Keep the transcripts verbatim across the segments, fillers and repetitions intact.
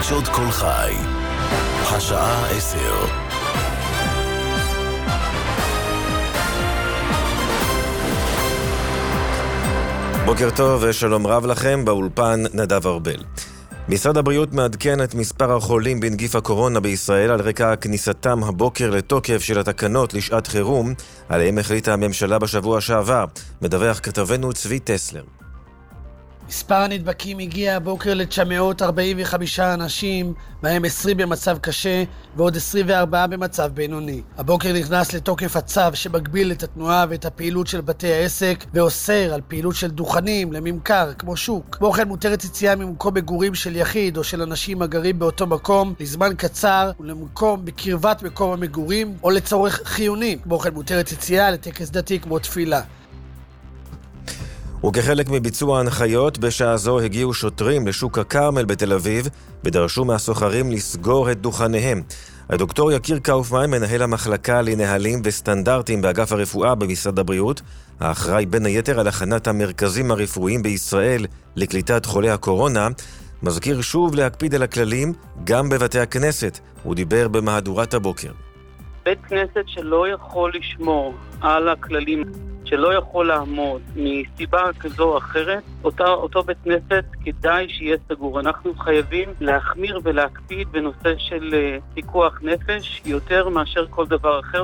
חדשות כל חי, השעה עשר. בוקר טוב ושלום רב לכם, באולפן נדב ארבל. משרד הבריאות מעדכן את מספר החולים בנגיף הקורונה בישראל על רקע כניסתם הבוקר לתוקף של התקנות לשעת חירום, עליהם החליטה הממשלה בשבוע שעבר. מדווח כתבנו צבי טסלר. מספר הנדבקים הגיע הבוקר ל-תשע מאות ארבעים וחמישה אנשים, מהם עשרים במצב קשה ועוד עשרים וארבעה במצב בינוני. הבוקר נכנס לתוקף הצו שמגביל את התנועה ואת הפעילות של בתי העסק ואוסר על פעילות של דוכנים לממכר כמו שוק. כמו כן מותרת יציאה ממקום מגורים של יחיד או של אנשים הגרים באותו מקום לזמן קצר ולמקום בקרבת מקום המגורים או לצורך חיוני. כמו כן מותרת יציאה לטקס דתי כמו תפילה. וכחלק מביצוע ההנחיות, בשעה זו הגיעו שוטרים לשוק הכרמל בתל אביב ודרשו מהסוחרים לסגור את דוכניהם. הדוקטור יקיר קאופמן, מנהל המחלקה לנהלים וסטנדרטים באגף הרפואה במשרד הבריאות, האחראי בין היתר על הכנת המרכזים הרפואיים בישראל לקליטת חולי הקורונה, מזכיר שוב להקפיד על הכללים גם בבתי הכנסת. הוא דיבר במהדורת הבוקר. בית כנסת שלא יכול לשמור על הכללים, שלא יכול לעמוד מסיבה כזו או אחרת, אותו, אותו בית כנסת כדאי שיהיה סגור. אנחנו חייבים להחמיר ולהקפיד בנושא של פיקוח נפש יותר מאשר כל דבר אחר.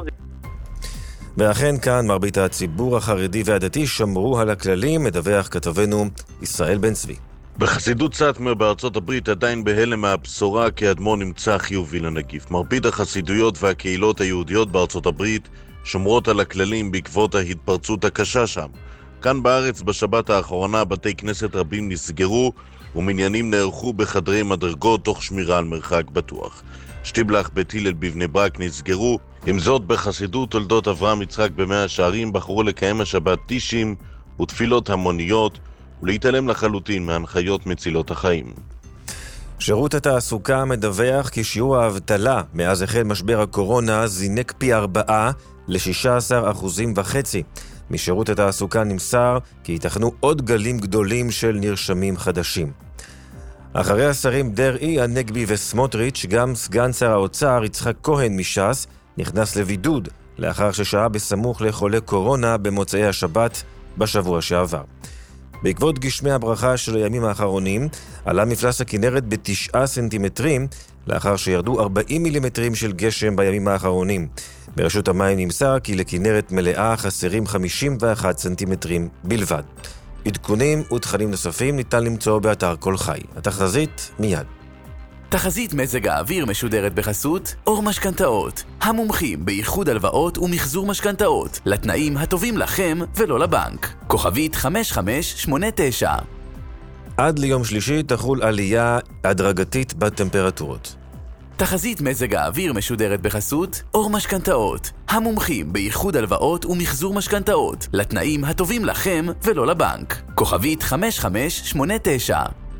ואכן כאן מרבית הציבור החרדי והדתי שמרו על הכללים, מדווח כתבנו ישראל בן צבי. בחסידות סאטמר בארצות הברית עדיין בהלם מהבשורה כי האדמו"ר נמצא חיובי לנגיף. מרבית החסידויות והקהילות היהודיות בארצות הברית שומרות על הכללים בעקבות ההתפרצות הקשה שם. כאן בארץ בשבת האחרונה בתי כנסת רבים נסגרו ומניינים נערכו בחדרי מדרגות תוך שמירה על מרחק בטוח. שטיבלח בית הלל בבני ברק נסגרו. עם זאת, בחסידות תולדות אברהם יצחק במאה השערים בחרו לקיים השבת טישים ותפילות המוניות ולהתעלם לחלוטין מהנחיות מצילות החיים. שירות התעסוקה מדווח כי שיעור האבטלה מאז החל משבר הקורונה זינק פי ארבעה ל-שישה עשר אחוזים וחצי. משירות התעסוקה נמסר כי ייתכנו עוד גלים גדולים של נרשמים חדשים. אחרי השרים דרעי, הנגבי וסמוטריץ', גם סגן שר האוצר יצחק כהן מש"ס נכנס לבידוד לאחר ששהה בסמוך לחולי קורונה במוצאי השבת בשבוע שעבר. בעקבות גשמי הברכה של הימים האחרונים, עלה מפלס הכנרת בתשעה סנטימטרים, לאחר שירדו ארבעים מילימטרים של גשם בימים האחרונים. ברשות המים נמסר כי לכנרת מלאה חסרים חמישים ואחד סנטימטרים בלבד. עדכונים ותכנים נוספים ניתן למצוא באתר כל חי. התחזית מיד. תחזית מזג האוויר משודרת בחסות אור משכנתאות, המומחים באיחוד הלוואות ומחזור משכנתאות, לתנאים הטובים לכם ולא לבנק. כוכבית חמש חמש שמונה תשע. עד ליום שלישי תחול עלייה הדרגתית בטמפרטורות. תחזית מזג האוויר משודרת בחסות אור משכנתאות, המומחים באיחוד הלוואות ומחזור משכנתאות, לתנאים הטובים לכם ולא לבנק. כוכבית חמש חמש שמונה תשע.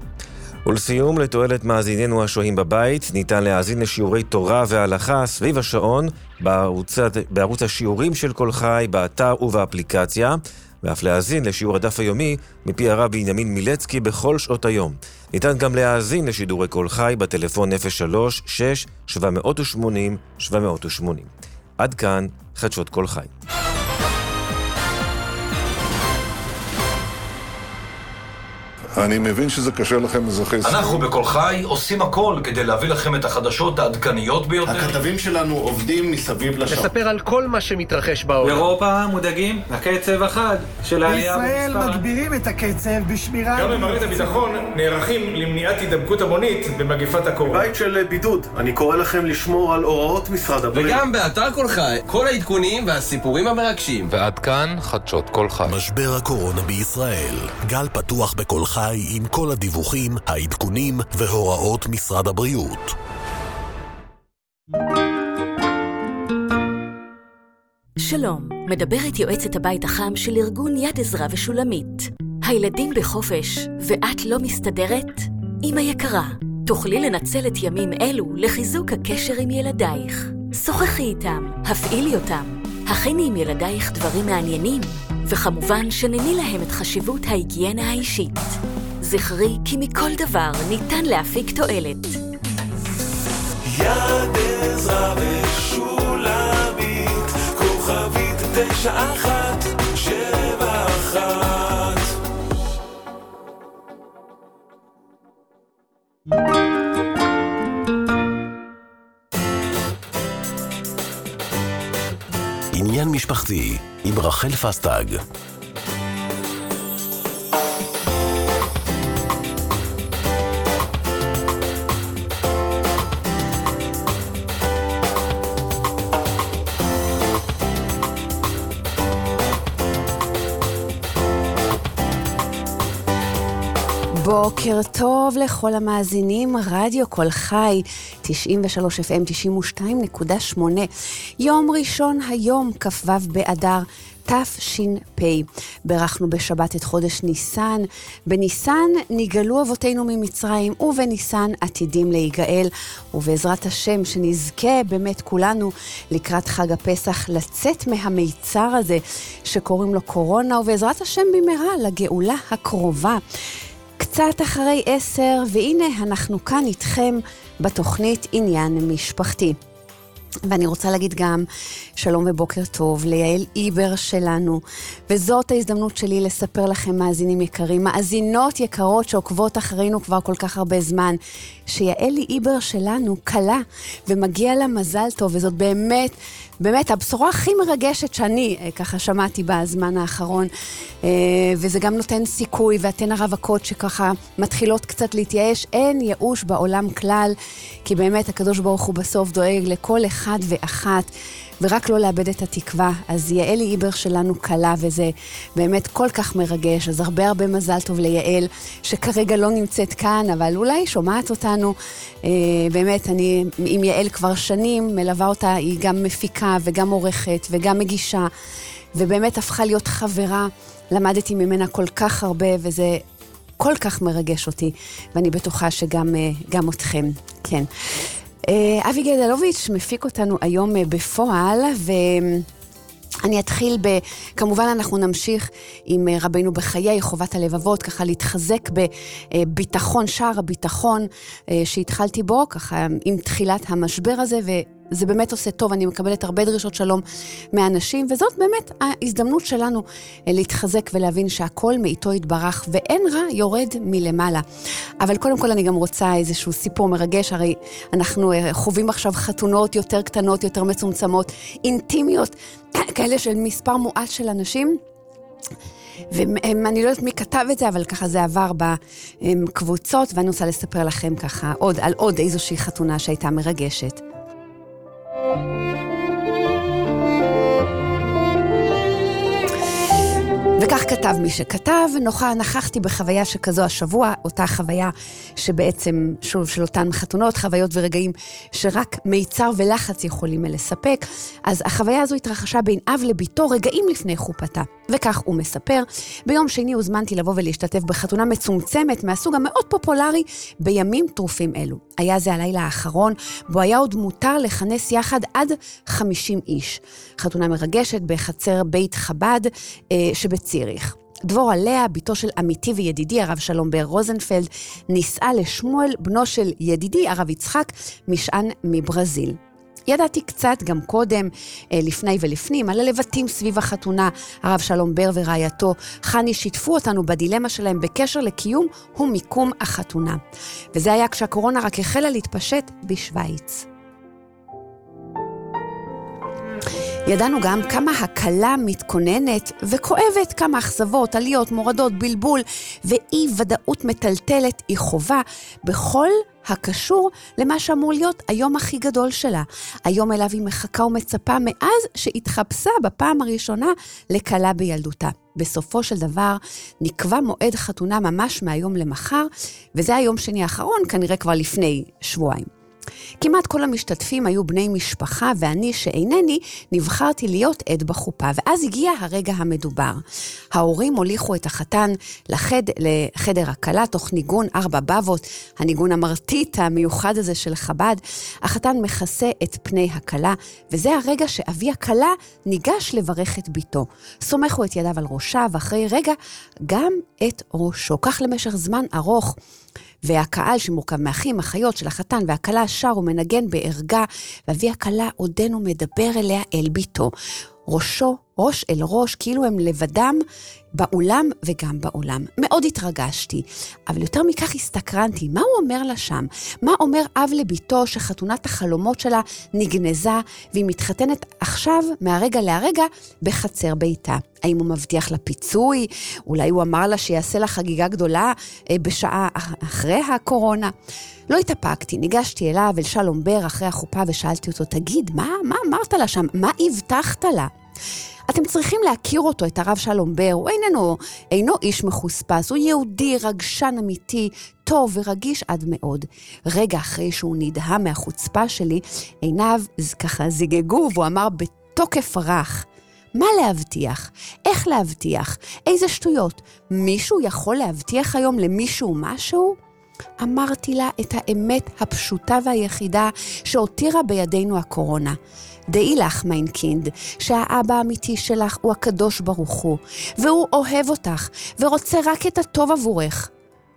ולסיום, לתועלת מאזיננו השוהים בבית, ניתן להאזין לשיעורי תורה והלכה סביב השעון בערוץ, בערוץ השיעורים של כל חי, באתר ובאפליקציה, ואף להאזין לשיעור הדף היומי מפי הרב בנימין מילצקי בכל שעות היום. ניתן גם להאזין לשידורי כל חי בטלפון אפס שלוש שש שבע שמונה שבע שמונה. עד כאן חדשות כל חי. אני מבין שזה קשה לכם, אזרחי ישראל. אנחנו בכל חי עושים הכל כדי להביא לכם את החדשות העדכניות ביותר. הכתבים שלנו עובדים מסביב לשם. נספר על כל מה שמתרחש בעולם. אירופה מודאגים, הקצב החד של העלייה בישראל מגבירים את הקצב בשמירה. גם במערכת הביטחון נערכים למניעת הידבקות המונית במגפת הקורונה. בית של בידוד, אני קורא לכם לשמור על הוראות משרד הבריאות. וגם באתר כל חי, כל העדכונים והסיפורים המרגשים. ועד כאן חדשות כל חי. משבר הקורונה בישראל. גל פתוח בכל חי עם כל הדיווחים, העדכונים והוראות משרד הבריאות. שלום, מדברת יועצת הבית החם של ארגון יד עזרה ושולמית. הילדים בחופש ואת לא מסתדרת? אמא יקרה, תוכלי לנצל את ימים אלו לחיזוק הקשר עם ילדייך. שוחחי איתם, הפעילי אותם, הכיני עם ילדייך דברים מעניינים, וכמובן שנני להם את חשיבות ההיגיינה האישית. זכרי כי מכל דבר ניתן להפיק תועלת. יד עזרא ושולמית, כוכבית תשע אחת שבע אחת. עניין משפחתי עם רחל פסטג. בוקר טוב לכל המאזינים, רדיו כל חי, תשעים ושלוש אף אם, תשעים ושתיים נקודה שמונה. יום ראשון היום, כ"ו באדר תש"פ. ברכנו בשבת את חודש ניסן. בניסן נגאלו אבותינו ממצרים, ובניסן עתידים להיגאל. ובעזרת השם שנזכה באמת כולנו לקראת חג הפסח לצאת מהמיצר הזה שקוראים לו קורונה, ובעזרת השם במהרה לגאולה הקרובה. קצת אחרי עשר, והנה אנחנו כאן איתכם בתוכנית עניין משפחתי. ואני רוצה להגיד גם שלום ובוקר טוב ליעל איבר שלנו, וזאת ההזדמנות שלי לספר לכם, מאזינים יקרים, מאזינות יקרות שעוקבות אחרינו כבר כל כך הרבה זמן, שיעל איבר שלנו קלה ומגיע לה מזל טוב, וזאת באמת, באמת הבשורה הכי מרגשת שאני ככה שמעתי בזמן האחרון, וזה גם נותן סיכוי, ואתן הרווקות שככה מתחילות קצת להתייאש, אין ייאוש בעולם כלל, כי באמת הקדוש ברוך הוא בסוף דואג לכל אחד ואחת, ורק לא לאבד את התקווה. אז יעל איבר שלנו קלה, וזה באמת כל כך מרגש. אז הרבה הרבה מזל טוב ליעל, שכרגע לא נמצאת כאן, אבל אולי שומעת אותנו. אה, באמת, אני עם יעל כבר שנים מלווה אותה, היא גם מפיקה וגם עורכת וגם מגישה, ובאמת הפכה להיות חברה. למדתי ממנה כל כך הרבה, וזה כל כך מרגש אותי, ואני בטוחה שגם גם אתכם. כן. אבי גדלוביץ' מפיק אותנו היום בפועל, ואני אתחיל ב... כמובן אנחנו נמשיך עם רבינו בחיי, חובת הלבבות, ככה להתחזק בביטחון, שער הביטחון שהתחלתי בו, ככה עם תחילת המשבר הזה, וזה באמת עושה טוב, אני מקבלת הרבה דרישות שלום מאנשים, וזאת באמת ההזדמנות שלנו להתחזק ולהבין שהכל מאיתו יתברך, ואין רע יורד מלמעלה. אבל קודם כל אני גם רוצה איזשהו סיפור מרגש, הרי אנחנו חווים עכשיו חתונות יותר קטנות, יותר מצומצמות, אינטימיות, כאלה של מספר מועט של אנשים, ואני לא יודעת מי כתב את זה, אבל ככה זה עבר בקבוצות, ואני רוצה לספר לכם ככה עוד, על עוד איזושהי חתונה שהייתה מרגשת. וכך כתב מי שכתב, נוחה, נכחתי בחוויה שכזו השבוע, אותה חוויה שבעצם, שוב, של אותן חתונות, חוויות ורגעים שרק מיצר ולחץ יכולים לספק. אז החוויה הזו התרחשה בין אב לביתו רגעים לפני חופתה. וכך הוא מספר, ביום שני הוזמנתי לבוא ולהשתתף בחתונה מצומצמת מהסוג המאוד פופולרי בימים טרופים אלו. היה זה הלילה האחרון, בו היה עוד מותר לכנס יחד עד חמישים איש. חתונה מרגשת בחצר בית חב"ד אה, שבציריך. דבורה לאה, ביתו של עמיתי וידידי הרב שלום בר רוזנפלד, נישאה לשמואל, בנו של ידידי הרב יצחק, משען מברזיל. ידעתי קצת גם קודם, לפני ולפנים, על הלבטים סביב החתונה. הרב שלום בר ורעייתו חני שיתפו אותנו בדילמה שלהם בקשר לקיום ומיקום החתונה. וזה היה כשהקורונה רק החלה להתפשט בשוויץ. ידענו גם כמה הקלה מתכוננת וכואבת, כמה אכזבות, עליות, מורדות, בלבול ואי ודאות מטלטלת היא חובה בכל הקשור למה שאמור להיות היום הכי גדול שלה. היום אליו היא מחכה ומצפה מאז שהתחפשה בפעם הראשונה לקלה בילדותה. בסופו של דבר נקבע מועד חתונה ממש מהיום למחר, וזה היום שני האחרון, כנראה כבר לפני שבועיים. כמעט כל המשתתפים היו בני משפחה, ואני שאינני נבחרתי להיות עד בחופה, ואז הגיע הרגע המדובר. ההורים הוליכו את החתן לחד, לחדר הקלה תוך ניגון ארבע בבות, הניגון המרטיט המיוחד הזה של חב"ד. החתן מכסה את פני הקלה, וזה הרגע שאבי הקלה ניגש לברך את ביתו. סומכו את ידיו על ראשה, ואחרי רגע גם את ראשו. כך למשך זמן ארוך, והקהל שמורכב מאחים, אחיות של החתן והכלה שר ומנגן בערגה, ואבי הכלה עודנו מדבר אליה אל ביתו. ראשו, ראש אל ראש, כאילו הם לבדם באולם וגם בעולם. מאוד התרגשתי, אבל יותר מכך הסתקרנתי. מה הוא אומר לה שם? מה אומר אב לביתו שחתונת החלומות שלה נגנזה, והיא מתחתנת עכשיו, מהרגע להרגע, בחצר ביתה? האם הוא מבטיח לה פיצוי? אולי הוא אמר לה שיעשה לה חגיגה גדולה בשעה אחרי הקורונה? לא התאפקתי, ניגשתי אליו, אל שלום בר אחרי החופה, ושאלתי אותו, תגיד, מה, מה אמרת לה שם? מה הבטחת לה? אתם צריכים להכיר אותו, את הרב שלום בר, הוא איננו, אינו איש מחוספס, הוא יהודי, רגשן אמיתי, טוב ורגיש עד מאוד. רגע אחרי שהוא נדהם מהחוצפה שלי, עיניו ככה זיגגו, והוא אמר בתוקף רך, מה להבטיח? איך להבטיח? איזה שטויות? מישהו יכול להבטיח היום למישהו משהו? אמרתי לה את האמת הפשוטה והיחידה שהותירה בידינו הקורונה. דעי לך, מיינקינד, שהאבא האמיתי שלך הוא הקדוש ברוך הוא, והוא אוהב אותך ורוצה רק את הטוב עבורך.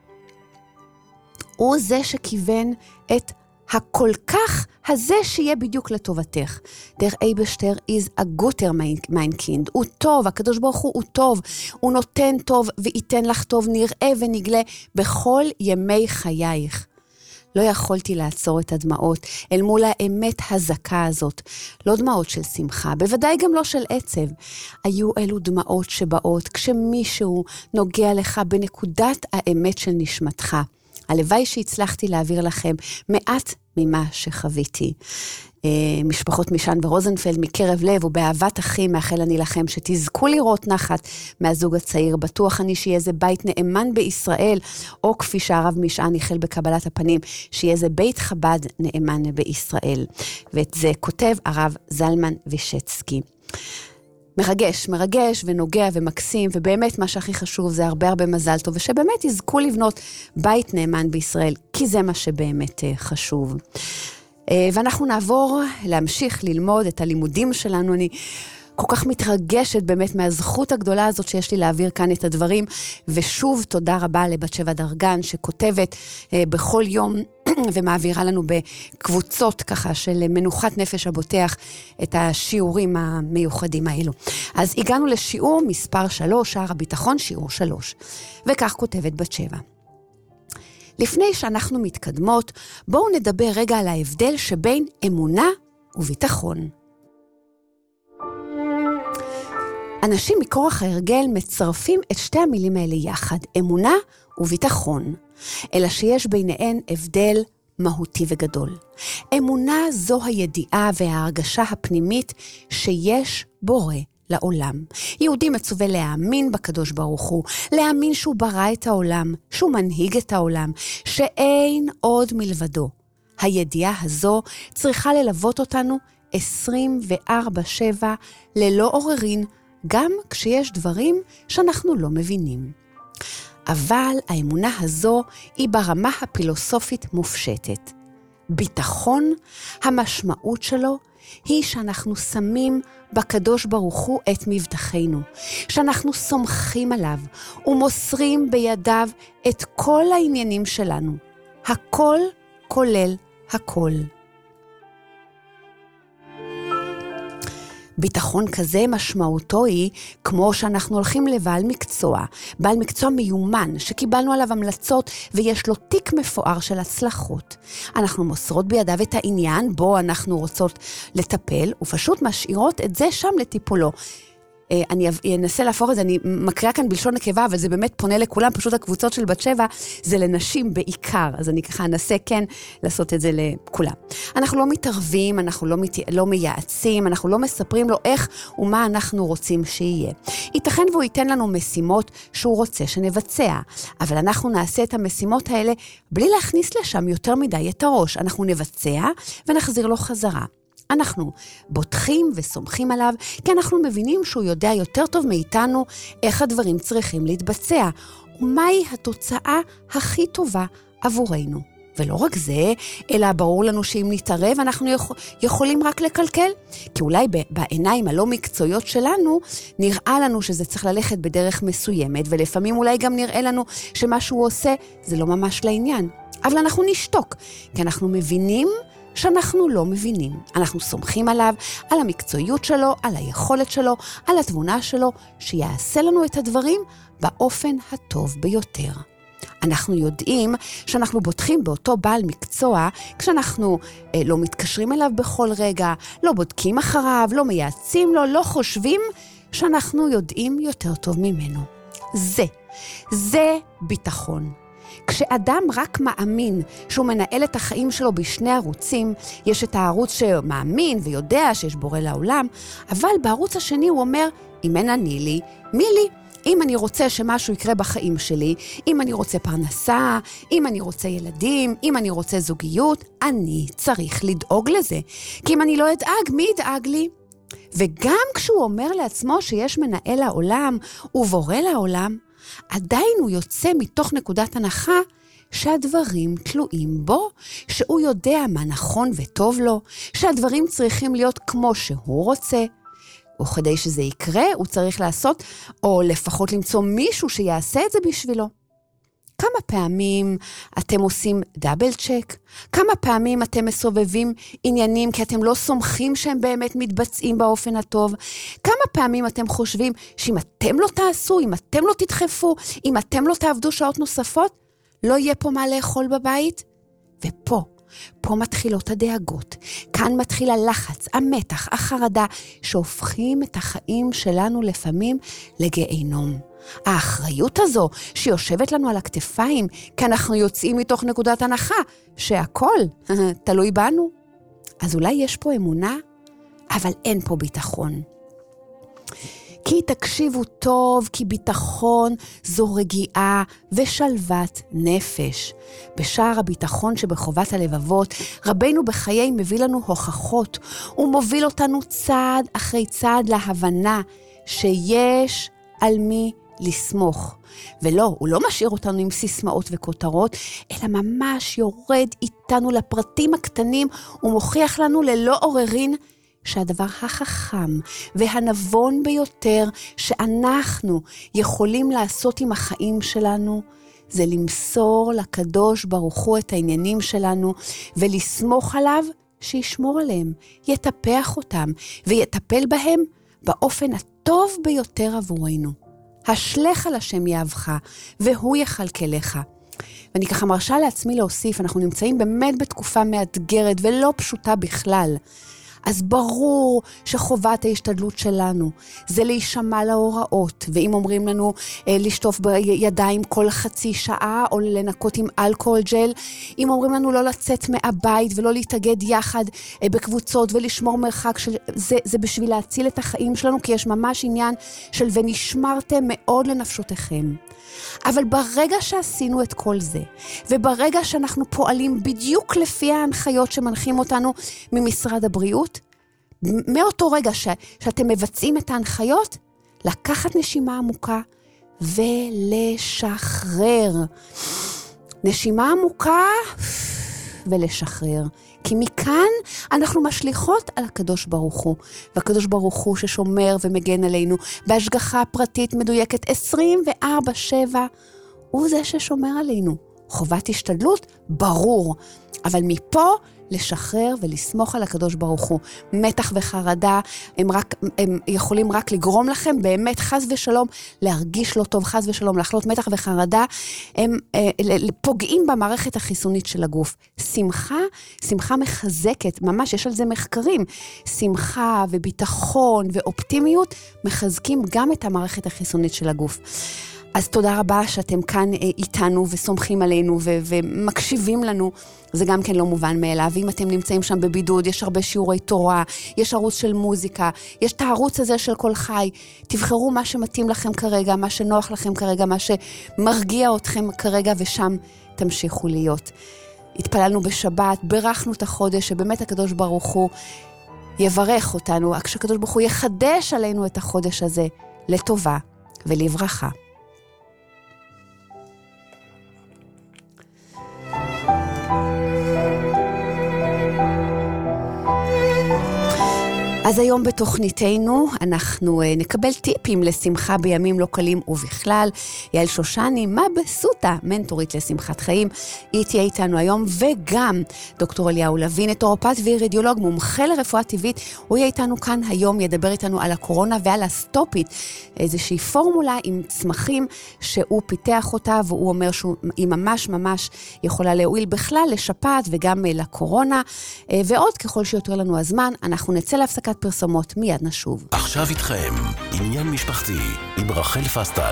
הוא זה שכיוון את הכל כך הזה שיהיה בדיוק לטובתך. דר אייבשטר is a guter מיינקינד. הוא טוב, הקדוש ברוך הוא הוא טוב. הוא נותן טוב וייתן לך טוב, נראה ונגלה בכל ימי חייך. לא יכולתי לעצור את הדמעות אל מול האמת הזקה הזאת. לא דמעות של שמחה, בוודאי גם לא של עצב. היו אלו דמעות שבאות כשמישהו נוגע לך בנקודת האמת של נשמתך. הלוואי שהצלחתי להעביר לכם מעט ממה שחוויתי. משפחות משן ורוזנפלד מקרב לב ובאהבת אחים מאחל אני לכם שתזכו לראות נחת מהזוג הצעיר. בטוח אני שיהיה זה בית נאמן בישראל, או כפי שהרב משען ייחל בקבלת הפנים, שיהיה זה בית חב"ד נאמן בישראל. ואת זה כותב הרב זלמן וישצקי. מרגש, מרגש ונוגע ומקסים, ובאמת מה שהכי חשוב זה הרבה הרבה מזל טוב, ושבאמת יזכו לבנות בית נאמן בישראל, כי זה מה שבאמת חשוב. ואנחנו נעבור להמשיך ללמוד את הלימודים שלנו. אני כל כך מתרגשת באמת מהזכות הגדולה הזאת שיש לי להעביר כאן את הדברים, ושוב תודה רבה לבת שבע דרגן שכותבת בכל יום ומעבירה לנו בקבוצות ככה של מנוחת נפש הבוטח את השיעורים המיוחדים האלו. אז הגענו לשיעור מספר שלוש, שער הביטחון, שיעור שלוש, וכך כותבת בת שבע. לפני שאנחנו מתקדמות, בואו נדבר רגע על ההבדל שבין אמונה וביטחון. אנשים מכורח ההרגל מצרפים את שתי המילים האלה יחד, אמונה וביטחון, אלא שיש ביניהן הבדל מהותי וגדול. אמונה זו הידיעה וההרגשה הפנימית שיש בורא לעולם. יהודי מצווה להאמין בקדוש ברוך הוא, להאמין שהוא ברא את העולם, שהוא מנהיג את העולם, שאין עוד מלבדו. הידיעה הזו צריכה ללוות אותנו עשרים וארבע שבע ללא עוררין, גם כשיש דברים שאנחנו לא מבינים. אבל האמונה הזו היא ברמה הפילוסופית מופשטת. ביטחון, המשמעות שלו היא שאנחנו שמים בקדוש ברוך הוא את מבטחנו, שאנחנו סומכים עליו ומוסרים בידיו את כל העניינים שלנו. הכל כולל הכל. ביטחון כזה משמעותו היא כמו שאנחנו הולכים לבעל מקצוע, בעל מקצוע מיומן שקיבלנו עליו המלצות ויש לו תיק מפואר של הצלחות. אנחנו מוסרות בידיו את העניין בו אנחנו רוצות לטפל ופשוט משאירות את זה שם לטיפולו. אני אנסה להפוך את זה, אני מקריאה כאן בלשון נקבה, אבל זה באמת פונה לכולם, פשוט הקבוצות של בת שבע זה לנשים בעיקר, אז אני ככה אנסה כן לעשות את זה לכולם. אנחנו לא מתערבים, אנחנו לא, מת... לא מייעצים, אנחנו לא מספרים לו איך ומה אנחנו רוצים שיהיה. ייתכן והוא ייתן לנו משימות שהוא רוצה שנבצע, אבל אנחנו נעשה את המשימות האלה בלי להכניס לשם יותר מדי את הראש, אנחנו נבצע ונחזיר לו חזרה. אנחנו בוטחים וסומכים עליו, כי אנחנו מבינים שהוא יודע יותר טוב מאיתנו איך הדברים צריכים להתבצע, ומהי התוצאה הכי טובה עבורנו. ולא רק זה, אלא ברור לנו שאם נתערב, אנחנו יכול, יכולים רק לקלקל. כי אולי בעיניים הלא מקצועיות שלנו, נראה לנו שזה צריך ללכת בדרך מסוימת, ולפעמים אולי גם נראה לנו שמה שהוא עושה, זה לא ממש לעניין. אבל אנחנו נשתוק, כי אנחנו מבינים שאנחנו לא מבינים. אנחנו סומכים עליו, על המקצועיות שלו, על היכולת שלו, על התבונה שלו, שיעשה לנו את הדברים באופן הטוב ביותר. אנחנו יודעים שאנחנו בוטחים באותו בעל מקצוע, כשאנחנו אה, לא מתקשרים אליו בכל רגע, לא בודקים אחריו, לא מייעצים לו, לא חושבים שאנחנו יודעים יותר טוב ממנו. זה, זה ביטחון. כשאדם רק מאמין שהוא מנהל את החיים שלו בשני ערוצים, יש את הערוץ שמאמין ויודע שיש בורא לעולם, אבל בערוץ השני הוא אומר, אם אין אני לי, מי לי? אם אני רוצה שמשהו יקרה בחיים שלי, אם אני רוצה פרנסה, אם אני רוצה ילדים, אם אני רוצה זוגיות, אני צריך לדאוג לזה. כי אם אני לא אדאג, מי ידאג לי? וגם כשהוא אומר לעצמו שיש מנהל העולם ובורא לעולם, עדיין הוא יוצא מתוך נקודת הנחה שהדברים תלויים בו, שהוא יודע מה נכון וטוב לו, שהדברים צריכים להיות כמו שהוא רוצה, וכדי שזה יקרה הוא צריך לעשות, או לפחות למצוא מישהו שיעשה את זה בשבילו. כמה פעמים אתם עושים דאבל צ'ק? כמה פעמים אתם מסובבים עניינים כי אתם לא סומכים שהם באמת מתבצעים באופן הטוב? כמה פעמים אתם חושבים שאם אתם לא תעשו, אם אתם לא תדחפו, אם אתם לא תעבדו שעות נוספות, לא יהיה פה מה לאכול בבית? ופה, פה מתחילות הדאגות. כאן מתחיל הלחץ, המתח, החרדה, שהופכים את החיים שלנו לפעמים לגיהינום. האחריות הזו שיושבת לנו על הכתפיים, כי אנחנו יוצאים מתוך נקודת הנחה, שהכל תלוי בנו. אז אולי יש פה אמונה, אבל אין פה ביטחון. כי תקשיבו טוב, כי ביטחון זו רגיעה ושלוות נפש. בשער הביטחון שבחובת הלבבות, רבנו בחיי מביא לנו הוכחות, הוא מוביל אותנו צעד אחרי צעד להבנה שיש על מי לסמוך. ולא, הוא לא משאיר אותנו עם סיסמאות וכותרות, אלא ממש יורד איתנו לפרטים הקטנים, ומוכיח לנו ללא עוררין שהדבר החכם והנבון ביותר שאנחנו יכולים לעשות עם החיים שלנו, זה למסור לקדוש ברוך הוא את העניינים שלנו, ולסמוך עליו שישמור עליהם, יטפח אותם, ויטפל בהם באופן הטוב ביותר עבורנו. השלך על השם יאהבך, והוא יכלכלך. ואני ככה מרשה לעצמי להוסיף, אנחנו נמצאים באמת בתקופה מאתגרת ולא פשוטה בכלל. אז ברור שחובת ההשתדלות שלנו זה להישמע להוראות, ואם אומרים לנו אה, לשטוף בידיים כל חצי שעה או לנקות עם אלכוהול ג'ל, אם אומרים לנו לא לצאת מהבית ולא להתאגד יחד אה, בקבוצות ולשמור מרחק, של, זה, זה בשביל להציל את החיים שלנו, כי יש ממש עניין של ונשמרתם מאוד לנפשותיכם. אבל ברגע שעשינו את כל זה, וברגע שאנחנו פועלים בדיוק לפי ההנחיות שמנחים אותנו ממשרד הבריאות, מאותו רגע ש, שאתם מבצעים את ההנחיות, לקחת נשימה עמוקה ולשחרר. נשימה עמוקה ולשחרר. כי מכאן אנחנו משליחות על הקדוש ברוך הוא, והקדוש ברוך הוא ששומר ומגן עלינו, בהשגחה פרטית מדויקת עשרים וארבע שבע, הוא זה ששומר עלינו. חובת השתדלות, ברור, אבל מפה לשחרר ולסמוך על הקדוש ברוך הוא. מתח וחרדה הם, רק, הם יכולים רק לגרום לכם באמת חס ושלום להרגיש לא טוב, חס ושלום להחלות. מתח וחרדה הם אה, פוגעים במערכת החיסונית של הגוף. שמחה, שמחה מחזקת, ממש יש על זה מחקרים. שמחה וביטחון ואופטימיות מחזקים גם את המערכת החיסונית של הגוף. אז תודה רבה שאתם כאן איתנו וסומכים עלינו ו- ומקשיבים לנו. זה גם כן לא מובן מאליו. אם אתם נמצאים שם בבידוד, יש הרבה שיעורי תורה, יש ערוץ של מוזיקה, יש את הערוץ הזה של כל חי. תבחרו מה שמתאים לכם כרגע, מה שנוח לכם כרגע, מה שמרגיע אתכם כרגע, ושם תמשיכו להיות. התפללנו בשבת, ברכנו את החודש, שבאמת הקדוש ברוך הוא יברך אותנו, כשהקדוש ברוך הוא יחדש עלינו את החודש הזה לטובה ולברכה. אז היום בתוכניתנו אנחנו נקבל טיפים לשמחה בימים לא קלים ובכלל. יעל שושני, מה בסוטה, מנטורית לשמחת חיים, היא תהיה איתנו היום, וגם דוקטור אליהו לוין, נטורופט ואירידיולוג, מומחה לרפואה טבעית, הוא יהיה איתנו כאן היום, ידבר איתנו על הקורונה ועל הסטופית, איזושהי פורמולה עם צמחים שהוא פיתח אותה, והוא אומר שהיא ממש ממש יכולה להועיל בכלל לשפעת וגם לקורונה, ועוד ככל שיותר לנו הזמן, אנחנו נצא להפסקת פרסומות, מיד נשוב. עכשיו איתכם, עניין משפחתי עם רחל פסטג.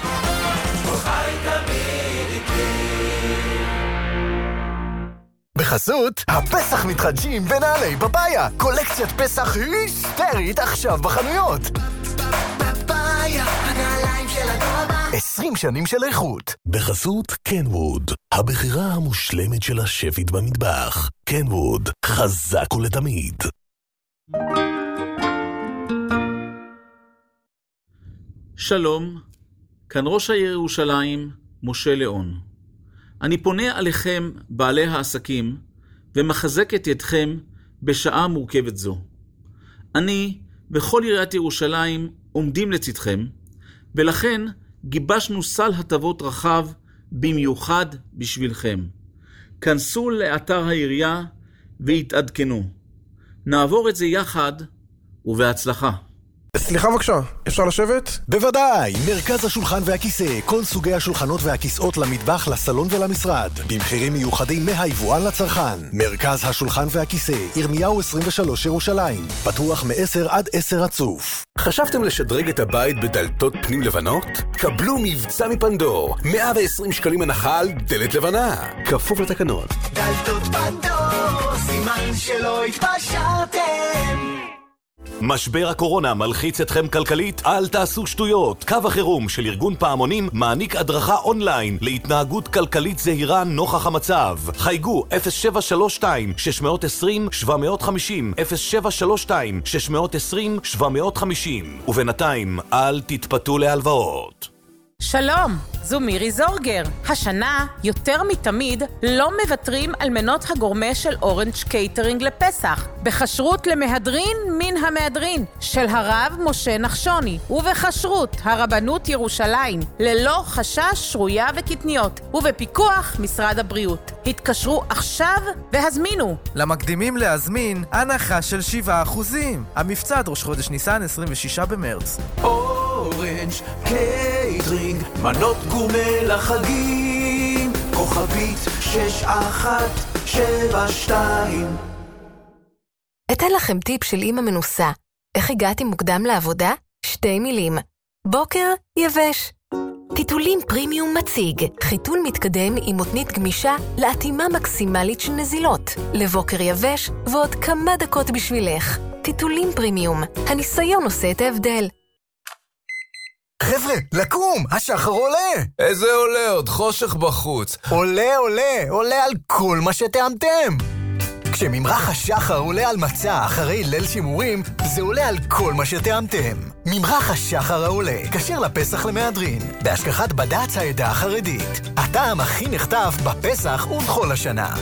בחסות, הפסח מתחדשים בנעלי פאפאיה. קולקציית פסח היסטרית עכשיו בחנויות. פאפאיה, הנעליים של הדור הבא. עשרים שנים של איכות. בחסות קנווד, הבחירה המושלמת של השפית במטבח. קנווד, חזק ולתמיד. שלום, כאן ראש העיר ירושלים, משה ליאון. אני פונה עליכם, בעלי העסקים, ומחזק את ידכם בשעה מורכבת זו. אני וכל עיריית ירושלים עומדים לצדכם, ולכן גיבשנו סל הטבות רחב במיוחד בשבילכם. כנסו לאתר העירייה והתעדכנו. נעבור את זה יחד ובהצלחה. סליחה בבקשה, אפשר לשבת? בוודאי, מרכז השולחן והכיסא, כל סוגי השולחנות והכיסאות למטבח, לסלון ולמשרד, במחירים מיוחדים מהיבואן לצרכן. מרכז השולחן והכיסא, ירמיהו עשרים ושלוש ירושלים, פתוח מ-עשר עד עשר רצוף. חשבתם לשדרג את הבית בדלתות פנים לבנות? קבלו מבצע מפנדור, מאה ועשרים שקלים הנחה על דלת לבנה, כפוף לתקנות. דלתות פנדור, סימן שלא התפשרתם. משבר הקורונה מלחיץ אתכם כלכלית? אל תעשו שטויות. קו החירום של ארגון פעמונים מעניק הדרכה אונליין להתנהגות כלכלית זהירה נוכח המצב. חייגו אפס שבע שלוש שתיים שש עשרים שבע חמישים אפס שבע שלוש שתיים שש עשרים שבע חמישים, ובינתיים אל תתפתו להלוואות. שלום, זו מירי זורגר. השנה, יותר מתמיד, לא מבטרים על מנות הגורמה של אורנג' קייטרינג לפסח. בכשרות למהדרין מן המהדרין של הרב משה נחשוני, ובכשרות הרבנות ירושלים, ללא חשש שרויה וקטניות, ובפיקוח משרד הבריאות. התקשרו עכשיו והזמינו. למקדימים להזמין, הנחה של שבעה אחוזים. המבצע עד ראש חודש ניסן, עשרים ושישה במרץ. אורנג' קייטרינג, מנות גורמה לחגים, כוכבית שש אחת שבע שתיים. אתן לכם טיפ של אמא מנוסה. איך הגעתי מוקדם לעבודה? שתי מילים. בוקר יבש. טיטולים פרימיום מציג. חיתול מתקדם עם מותנית גמישה לאטימה מקסימלית של נזילות. לבוקר יבש ועוד כמה דקות בשבילך. טיטולים פרימיום. הניסיון עושה את ההבדל. חבר'ה, לקום, השחר עולה. איזה עולה? עוד חושך בחוץ. עולה, עולה, עולה על כל מה שטעמתם. כשממרח השחר עולה על מצע אחרי ליל שימורים, זה עולה על כל מה שטעמתם. ממרח השחר העולה, כשר לפסח למהדרין, בהשגחת בד"ץ העדה החרדית. הטעם הכי נחטף בפסח ובכל השנה.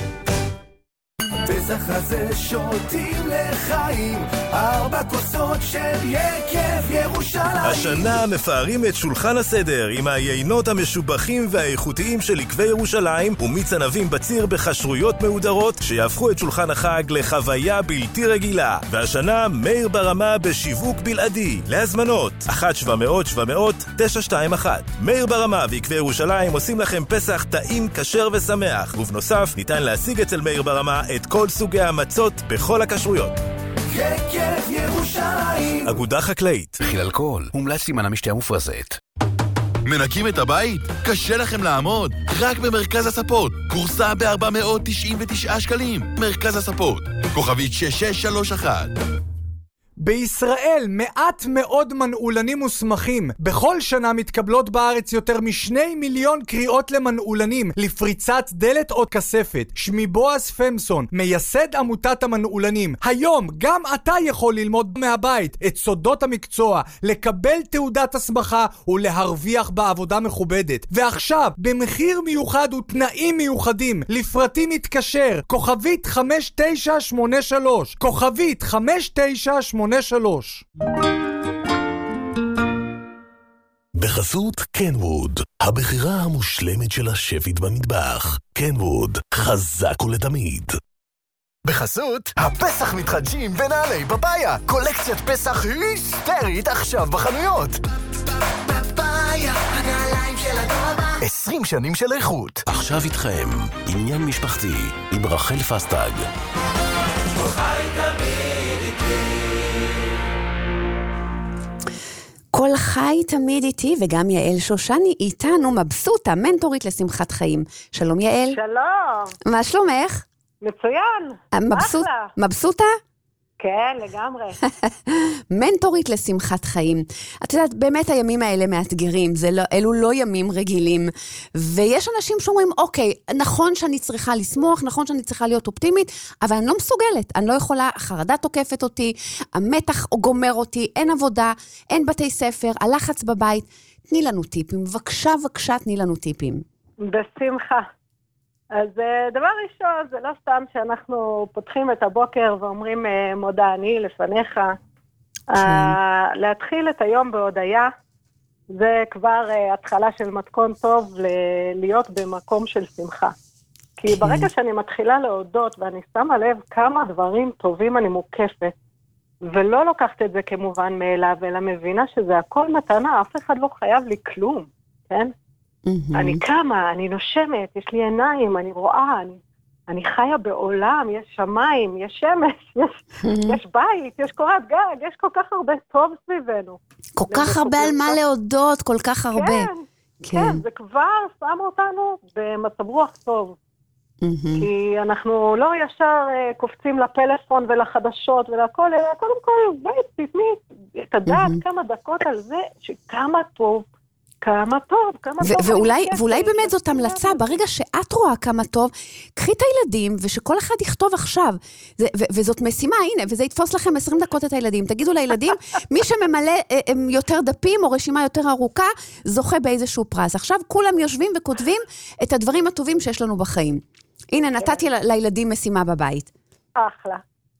פסח הזה שותים לחיים, ארבע כוסות של יקב ירושלים. השנה מפארים את שולחן הסדר עם היינות המשובחים והאיכותיים של יקבי ירושלים ומיץ ענבים בציר בחשרויות מהודרות שיהפכו את שולחן החג לחוויה בלתי רגילה. והשנה מאיר ברמה בשיווק בלעדי. להזמנות אחת שבע מאות שבע מאות תשע שתיים אחת. מאיר ברמה ויקבי ירושלים עושים לכם פסח טעים, כשר ושמח, ובנוסף ניתן להשיג אצל מאיר ברמה את כל סוגי המצות בכל הכשרויות. יקב ירושלים. אגודה חקלאית. מכיל אלכוהול, מומלץ להימנע משתייה מופרזת. מנקים את הבית? קשה לכם לעמוד? רק במרכז הספות. קורסה ב-ארבע מאות תשעים ותשעה שקלים. מרכז הספות. כוכבית שש שש שלוש אחת. בישראל מעט מאוד מנעולנים מוסמכים. בכל שנה מתקבלות בארץ יותר משני מיליון קריאות למנעולנים לפריצת דלת או כספת. שמי בועז פמסון, מייסד עמותת המנעולנים. היום גם אתה יכול ללמוד מהבית את סודות המקצוע, לקבל תעודת הסמכה ולהרוויח בעבודה מכובדת. ועכשיו, במחיר מיוחד ותנאים מיוחדים, לפרטים מתקשר, כוכבית חמש תשע שמונה שלוש, כוכבית חמש תשע שמונה שלוש. בחסות קנווד, הבחירה המושלמת של השפית במטבח. קנווד, חזק ולתמיד. בחסות, הפסח מתחדשים בנעלי פפאיה. קולקציית פסח היסטרית עכשיו בחנויות. פפאיה, הנעליים של הדרמה. עשרים שנים של איכות. עכשיו איתכם, עניין משפחתי, עם רחל פסטג. חי תמיד איתי. כל חי תמיד איתי, וגם יעל שושני איתנו, מבסוטה, מנטורית לשמחת חיים. שלום יעל. שלום. מה שלומך? מצוין. מבסוט, מבסוטה? כן, לגמרי. מנטורית לשמחת חיים. את יודעת, באמת הימים האלה מאתגרים, זה לא, אלו לא ימים רגילים, ויש אנשים שאומרים, אוקיי, נכון שאני צריכה לשמוח, נכון שאני צריכה להיות אופטימית, אבל אני לא מסוגלת, אני לא יכולה, החרדה תוקפת אותי, המתח גומר אותי, אין עבודה, אין בתי ספר, הלחץ בבית. תני לנו טיפים, בבקשה, בבקשה, תני לנו טיפים. בשמחה. אז דבר ראשון, זה לא סתם שאנחנו פותחים את הבוקר ואומרים מודה אני לפניך. להתחיל את היום בהודעה, זה כבר התחלה של מתכון טוב להיות במקום של שמחה. כי ברגע שאני מתחילה להודות ואני שמה לב כמה דברים טובים אני מוקפת, ולא לוקחת את זה כמובן מאליו, אלא מבינה שזה הכל מתנה, אף אחד לא חייב לי כלום, כן? Mm-hmm. אני קמה, אני נושמת, יש לי עיניים, אני רואה, אני, אני חיה בעולם, יש שמיים, יש שמש, יש, mm-hmm. יש בית, יש קורת גג, יש כל כך הרבה טוב סביבנו. כל כך הרבה על מה להודות, כל כך הרבה. כן, כן, כן, זה כבר שם אותנו במצב רוח טוב. Mm-hmm. כי אנחנו לא ישר uh, קופצים לפלאפון ולחדשות ולכל, אלא קודם כל, בית, תתני את הדעת mm-hmm. כמה דקות על זה, שכמה טוב, כמה טוב, כמה טוב. ואולי, ואולי באמת זאת המלצה, ברגע שאת רואה כמה טוב, קחי את הילדים, ושכל אחד יכתוב עכשיו. זה, ו- וזאת משימה, הנה, וזה יתפוס לכם עשרים דקות את הילדים. תגידו לילדים, מי שממלא הם, יותר דפים, או רשימה יותר ארוכה, זוכה באיזשהו פרס. עכשיו כולם יושבים וכותבים את הדברים הטובים שיש לנו בחיים. הנה, נתתי ל- לילדים משימה בבית. אחלה.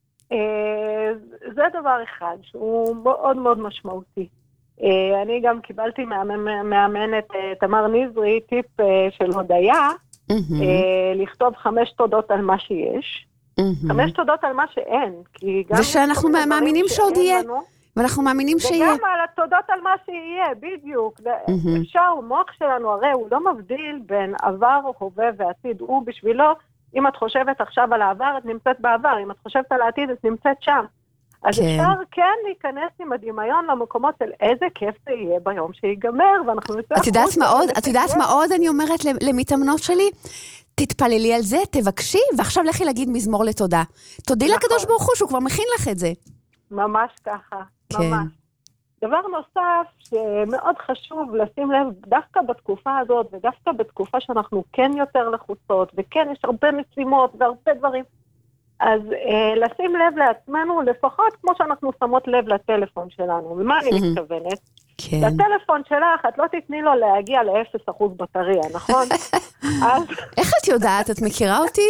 זה דבר אחד, שהוא מאוד מאוד משמעותי. אני גם קיבלתי מאמנת תמר נזרי טיפ של הודיה, לכתוב חמש תודות על מה שיש, חמש תודות על מה שאין. ושאנחנו מאמינים שעוד יהיה, ואנחנו מאמינים שיהיה. וגם על התודות על מה שיהיה, בדיוק. אפשר, מוח שלנו הרי הוא לא מבדיל בין עבר, הווה ועתיד. הוא בשבילו, אם את חושבת עכשיו על העבר, את נמצאת בעבר, אם את חושבת על העתיד, את נמצאת שם. אז כן. אפשר כן להיכנס עם הדמיון למקומות של איזה כיף זה יהיה ביום שיגמר, ואנחנו נצטרך... את יודעת מה עוד? את יודעת מה עוד אני אומרת למתאמנות שלי? תתפללי על זה, תבקשי, ועכשיו לכי להגיד מזמור לתודה. תודי נכון. לקדוש ברוך הוא שהוא כבר מכין לך את זה. ממש ככה, כן. ממש. דבר נוסף שמאוד חשוב לשים לב, דווקא בתקופה הזאת, ודווקא בתקופה שאנחנו כן יותר לחוצות, וכן יש הרבה משימות והרבה דברים, אז אה, לשים לב לעצמנו, לפחות כמו שאנחנו שמות לב לטלפון שלנו. ומה אני מתכוונת? כן. לטלפון שלך, את לא תתני לו להגיע ל-אפס אחוז בטריה, נכון? אז... איך את יודעת? את מכירה אותי?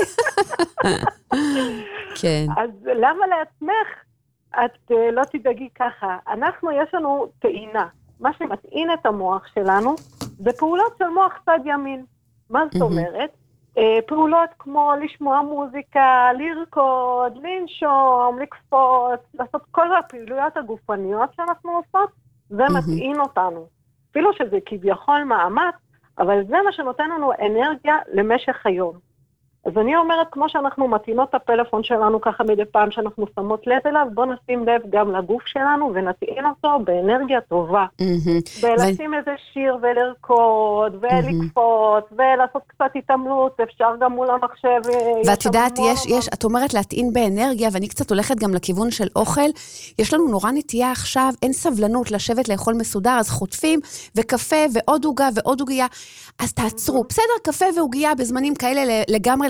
כן. אז למה לעצמך את אה, לא תדאגי ככה? אנחנו, יש לנו טעינה. מה שמטעין את המוח שלנו, זה פעולות של מוח צד ימין. מה זאת אומרת? פעולות כמו לשמוע מוזיקה, לרקוד, לנשום, לקפוץ, לעשות כל הפעילויות הגופניות שאנחנו עושות, זה מטעין אותנו. אפילו שזה כביכול מאמץ, אבל זה מה שנותן לנו אנרגיה למשך היום. אז אני אומרת, כמו שאנחנו מטעינות את הפלאפון שלנו ככה מדי פעם שאנחנו שמות לב אליו, בוא נשים לב גם לגוף שלנו ונטעין אותו באנרגיה טובה. ולשים איזה שיר ולרקוד ולקפוץ ולעשות קצת התעמלות, אפשר גם מול המחשב. ואת יודעת, יש, יש, את אומרת להטעין באנרגיה, ואני קצת הולכת גם לכיוון של אוכל. יש לנו נורא נטייה עכשיו, אין סבלנות לשבת לאכול מסודר, אז חוטפים וקפה ועוד עוגה ועוד עוגיה. אז תעצרו, בסדר, קפה ועוגיה בזמנים כאלה לגמרי לגמרי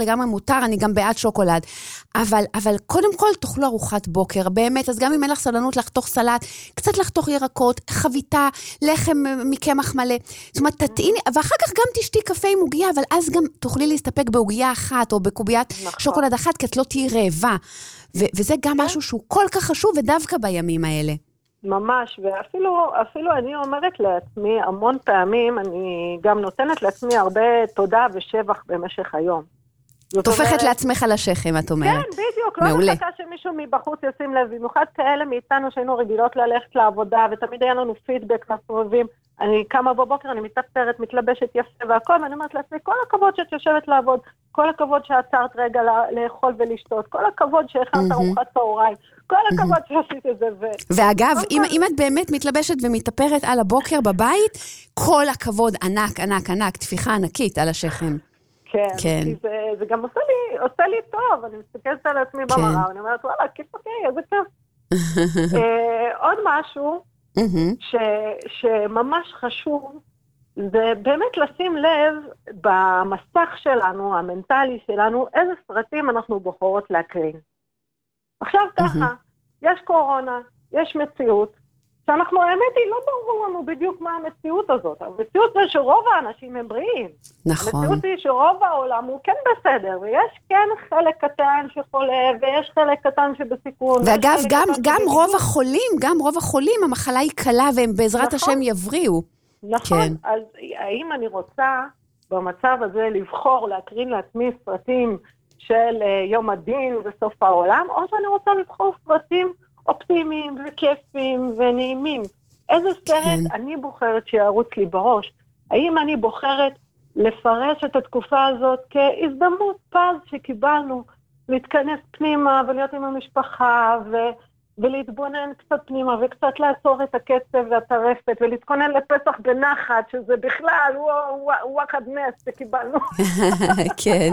לגמרי מותר, אני גם בעד שוקולד. אבל, אבל קודם כל תאכלו ארוחת בוקר, באמת, אז גם אם אין לך סבלנות לחתוך סלט, קצת לחתוך ירקות, חביתה, לחם מקמח מלא. זאת אומרת, תטעיני, ואחר כך גם תשתי קפה עם עוגיה, אבל אז גם תוכלי להסתפק בעוגיה אחת, או בקוביית שוקולד אחת, כי את לא תהיי רעבה. ו- וזה גם משהו שהוא כל כך חשוב, ודווקא בימים האלה. ממש, ואפילו אפילו אני אומרת לעצמי, המון פעמים אני גם נותנת לעצמי הרבה תודה ושבח במשך היום. את הופכת לעצמך על השכם, את אומרת. כן, בדיוק, לא מחכה שמישהו מבחוץ ישים לב, במיוחד כאלה מאיתנו שהיינו רגילות ללכת לעבודה, ותמיד היה לנו פידבק מסובבים, אני קמה בבוקר, אני מתאפרת, מתלבשת יפה והכל, ואני אומרת לעצמי, כל הכבוד שאת יושבת לעבוד, כל הכבוד שעצרת רגע לאכול ולשתות, כל הכבוד שהכנת ארוחת צהריים, כל הכבוד שעשית את זה. ואגב, אם את באמת מתלבשת ומתאפרת על הבוקר בבית, כל הכבוד ענק, ענק, ענק, תפיחה ענקית על השכם. כן, כי זה, זה גם עושה לי, עושה לי טוב, אני מסתכלת על עצמי במראה, ואני אומרת, וואלה, כיף אותי, איזה כיף. עוד משהו ש, שממש חשוב, זה באמת לשים לב במסך שלנו, המנטלי שלנו, איזה סרטים אנחנו בוחרות להקרין. עכשיו ככה, יש קורונה, יש מציאות, שאנחנו, האמת היא, לא ברור לנו בדיוק מה המציאות הזאת. המציאות זה שרוב האנשים הם בריאים. נכון. המציאות היא שרוב העולם הוא כן בסדר, ויש כן חלק קטן שחולה, ויש חלק קטן שבסיכון. ואגב, גם, גם רוב החולים, גם רוב החולים, המחלה היא קלה, והם בעזרת נכון. השם יבריאו. נכון, כן. אז האם אני רוצה במצב הזה לבחור, להקרין לעצמי סרטים של יום הדין וסוף העולם, או שאני רוצה לבחור סרטים אופטימיים וכיפים ונעימים. איזה סרט כן. אני בוחרת שיערוץ לי בראש? האם אני בוחרת לפרש את התקופה הזאת כהזדמנות פז שקיבלנו, להתכנס פנימה ולהיות עם המשפחה ו... ולהתבונן קצת פנימה וקצת לעצור את הקצב והטרפת ולהתכונן לפסח בנחת, שזה בכלל וואחד נס שקיבלנו. כן,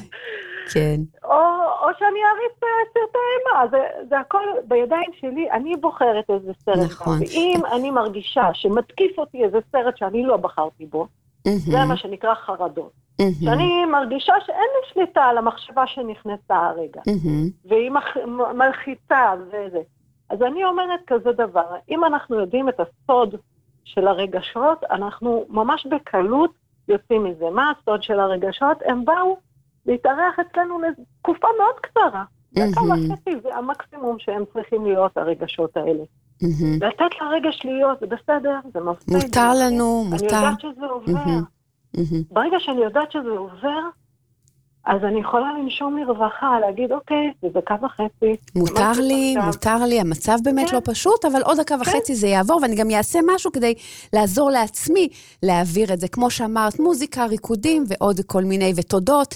כן. או, או שאני אריץ סרטי אימה, זה, זה הכל בידיים שלי, אני בוחרת איזה סרט. נכון. ואם אני מרגישה שמתקיף אותי איזה סרט שאני לא בחרתי בו, זה מה שנקרא חרדות. שאני מרגישה שאין לי שליטה על המחשבה שנכנסה הרגע, והיא מלחיצה וזה. אז אני אומרת כזה דבר, אם אנחנו יודעים את הסוד של הרגשות, אנחנו ממש בקלות יוצאים מזה. מה הסוד של הרגשות? הם באו להתארח אצלנו לתקופה מאוד קצרה. דקה וחצי זה המקסימום שהם צריכים להיות הרגשות האלה. לתת לרגש להיות, זה בסדר, זה מפתיע. מותר לנו, מותר. אני יודעת שזה עובר. ברגע שאני יודעת שזה עובר, אז אני יכולה לנשום לרווחה, להגיד, אוקיי, זה דקה וחצי. מותר לי, מותר לי, המצב באמת לא פשוט, אבל עוד דקה וחצי זה יעבור, ואני גם אעשה משהו כדי לעזור לעצמי להעביר את זה. כמו שאמרת, מוזיקה, ריקודים ועוד כל מיני, ותודות,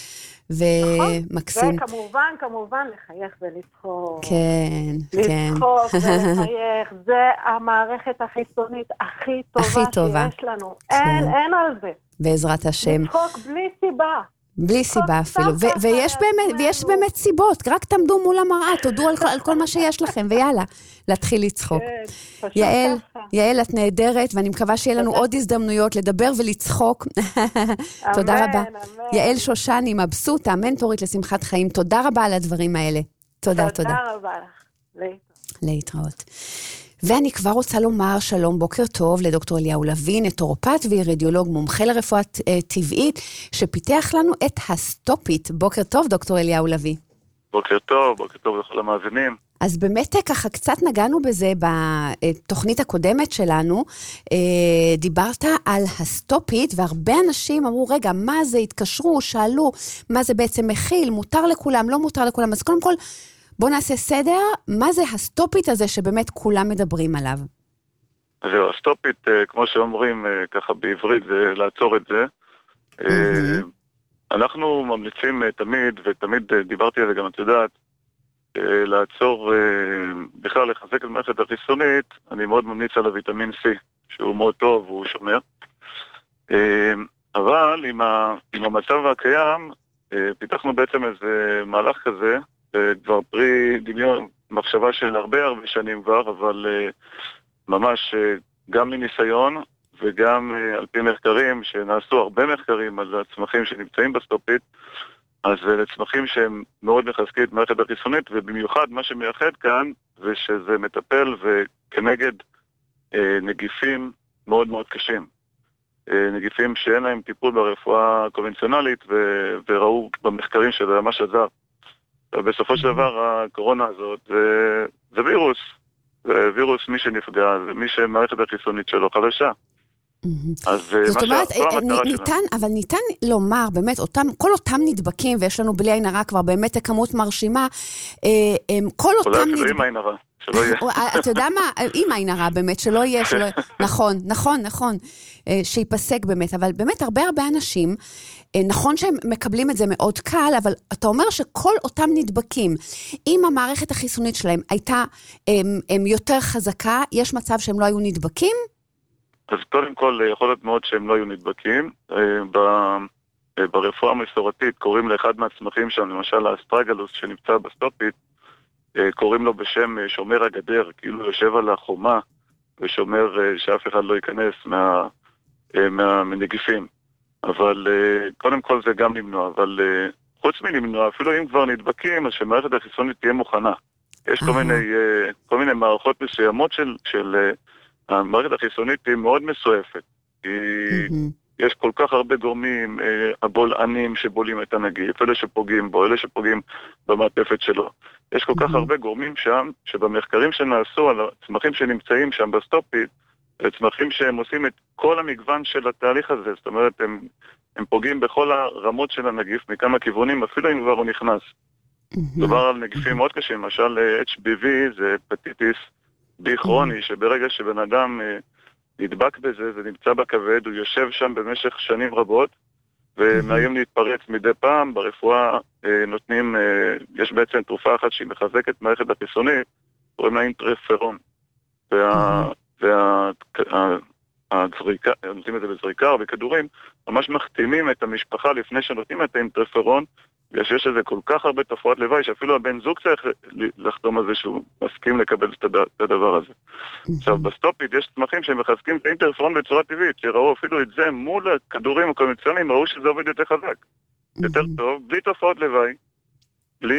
ומקסים. וכמובן, כמובן, לחייך ולצחוק. כן, כן. לצחוק ולחייך, זה המערכת החיסונית הכי טובה שיש לנו. אין על זה. בעזרת השם. לצחוק בלי סיבה. בלי סיבה אפילו, ו- ויש באמת, ויש באמת סיבות, רק תעמדו מול המראה, תודו על, על כל מה שיש לכם, ויאללה, להתחיל לצחוק. יעל, יעל, את נהדרת, ואני מקווה שיהיה לנו עוד הזדמנויות לדבר ולצחוק. תודה רבה. יעל שושני, מבסוטה, המנטורית לשמחת חיים, תודה רבה על הדברים האלה. תודה, תודה. תודה רבה לך. להתראות. להתראות. ואני כבר רוצה לומר שלום, בוקר טוב לדוקטור אליהו לוין, נטורופט ואירדיולוג מומחה לרפואה טבעית, שפיתח לנו את הסטופית. בוקר טוב, דוקטור אליהו לוין. בוקר טוב, בוקר טוב לכל המאזינים. אז באמת ככה קצת נגענו בזה בתוכנית הקודמת שלנו, דיברת על הסטופית, והרבה אנשים אמרו, רגע, מה זה? התקשרו, שאלו, מה זה בעצם מכיל, מותר לכולם, לא מותר לכולם. אז קודם כל, בוא נעשה סדר, מה זה הסטופית הזה שבאמת כולם מדברים עליו? זהו, הסטופית, כמו שאומרים ככה בעברית, זה לעצור את זה. אנחנו ממליצים תמיד, ותמיד דיברתי על זה גם, את יודעת, לעצור, בכלל לחזק את המערכת החיסונית, אני מאוד ממליץ על הוויטמין C, שהוא מאוד טוב, הוא שומר. אבל עם, ה, עם המצב הקיים, פיתחנו בעצם איזה מהלך כזה, כבר פרי דמיון, מחשבה של הרבה הרבה שנים כבר, אבל ממש גם מניסיון וגם על פי מחקרים, שנעשו הרבה מחקרים על הצמחים שנמצאים בסטופית, אז זה צמחים שהם מאוד מחזקים את מערכת החיסונית, ובמיוחד מה שמייחד כאן זה שזה מטפל וכנגד אה, נגיפים מאוד מאוד קשים. אה, נגיפים שאין להם טיפול ברפואה הקונבנציונלית, ו- וראו במחקרים שזה ממש עזר. ובסופו של דבר הקורונה הזאת זה, זה וירוס. זה וירוס מי שנפגע, זה מי שמערכת החיסונית שלו חלשה. זאת אומרת, ניתן, אבל ניתן לומר, באמת, אותם, כל אותם נדבקים, ויש לנו בלי עין הרע כבר באמת כמות מרשימה, כל אותם נדבקים... אולי עם עין הרע, שלא יהיה. אתה יודע מה? עם עין הרע באמת, שלא יהיה, נכון, נכון, נכון, שיפסק באמת, אבל באמת הרבה הרבה אנשים, נכון שהם מקבלים את זה מאוד קל, אבל אתה אומר שכל אותם נדבקים, אם המערכת החיסונית שלהם הייתה יותר חזקה, יש מצב שהם לא היו נדבקים? אז קודם כל יכול להיות מאוד שהם לא היו נדבקים. ברפואה המסורתית קוראים לאחד מהצמחים שם, למשל האסטרגלוס שנמצא בסטופית, קוראים לו בשם שומר הגדר, כאילו יושב על החומה ושומר שאף אחד לא ייכנס מה, מהנגיפים. אבל קודם כל זה גם למנוע, אבל חוץ מלמנוע, אפילו אם כבר נדבקים, אז שמערכת החיסונית תהיה מוכנה. יש כל מיני, כל מיני מערכות מסוימות של... של המערכת החיסונית היא מאוד מסועפת. יש כל כך הרבה גורמים, הבולענים שבולים את הנגיף, אלה שפוגעים בו, אלה שפוגעים במעטפת שלו. יש כל כך הרבה גורמים שם, שבמחקרים שנעשו על הצמחים שנמצאים שם בסטופית, צמחים שהם עושים את כל המגוון של התהליך הזה. זאת אומרת, הם, הם פוגעים בכל הרמות של הנגיף, מכמה כיוונים, אפילו אם כבר הוא נכנס. דבר על נגיפים מאוד קשים, למשל אייץ' בי וי זה הפטיטיס בי כרוני, שברגע שבן אדם אה, נדבק בזה, זה נמצא בכבד, הוא יושב שם במשך שנים רבות, ומאיים להתפרץ מדי פעם. ברפואה אה, נותנים, אה, יש בעצם תרופה אחת שהיא מחזקת מערכת החיסונית, קוראים לה אינטרפרון. וה... וה... הזריקה, נותנים את זה בזריקה או בכדורים, ממש מחתימים את המשפחה לפני שנותנים את האינטרפרון, ויש לזה כל כך הרבה תופעות לוואי, שאפילו הבן זוג צריך לחתום על זה שהוא מסכים לקבל את הדבר הזה. עכשיו, בסטופית יש צמחים שמחזקים את האינטרפרון בצורה טבעית, שראו אפילו את זה מול הכדורים הקונבנציונליים, ראו שזה עובד יותר חזק. יותר טוב, בלי תופעות לוואי, בלי,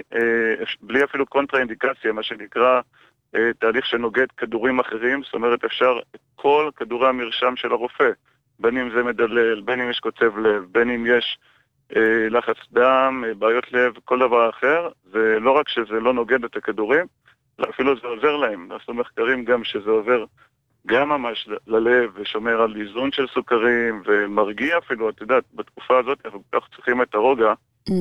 בלי אפילו קונטרה-אינדיקציה, מה שנקרא תהליך שנוגד כדורים אחרים. זאת אומרת, אפשר את כל כדורי המרשם של הרופא, בין אם זה מדלל, בין אם יש קוצב לב, בין אם יש אה, לחץ דם, אה, בעיות לב, כל דבר אחר. זה לא רק שזה לא נוגד את הכדורים, אלא אפילו זה עוזר להם. עשו מחקרים גם שזה עוזר גם ממש ללב, ושומר על איזון של סוכרים, ומרגיע אפילו, את יודעת, בתקופה הזאת אנחנו כך צריכים את הרוגע,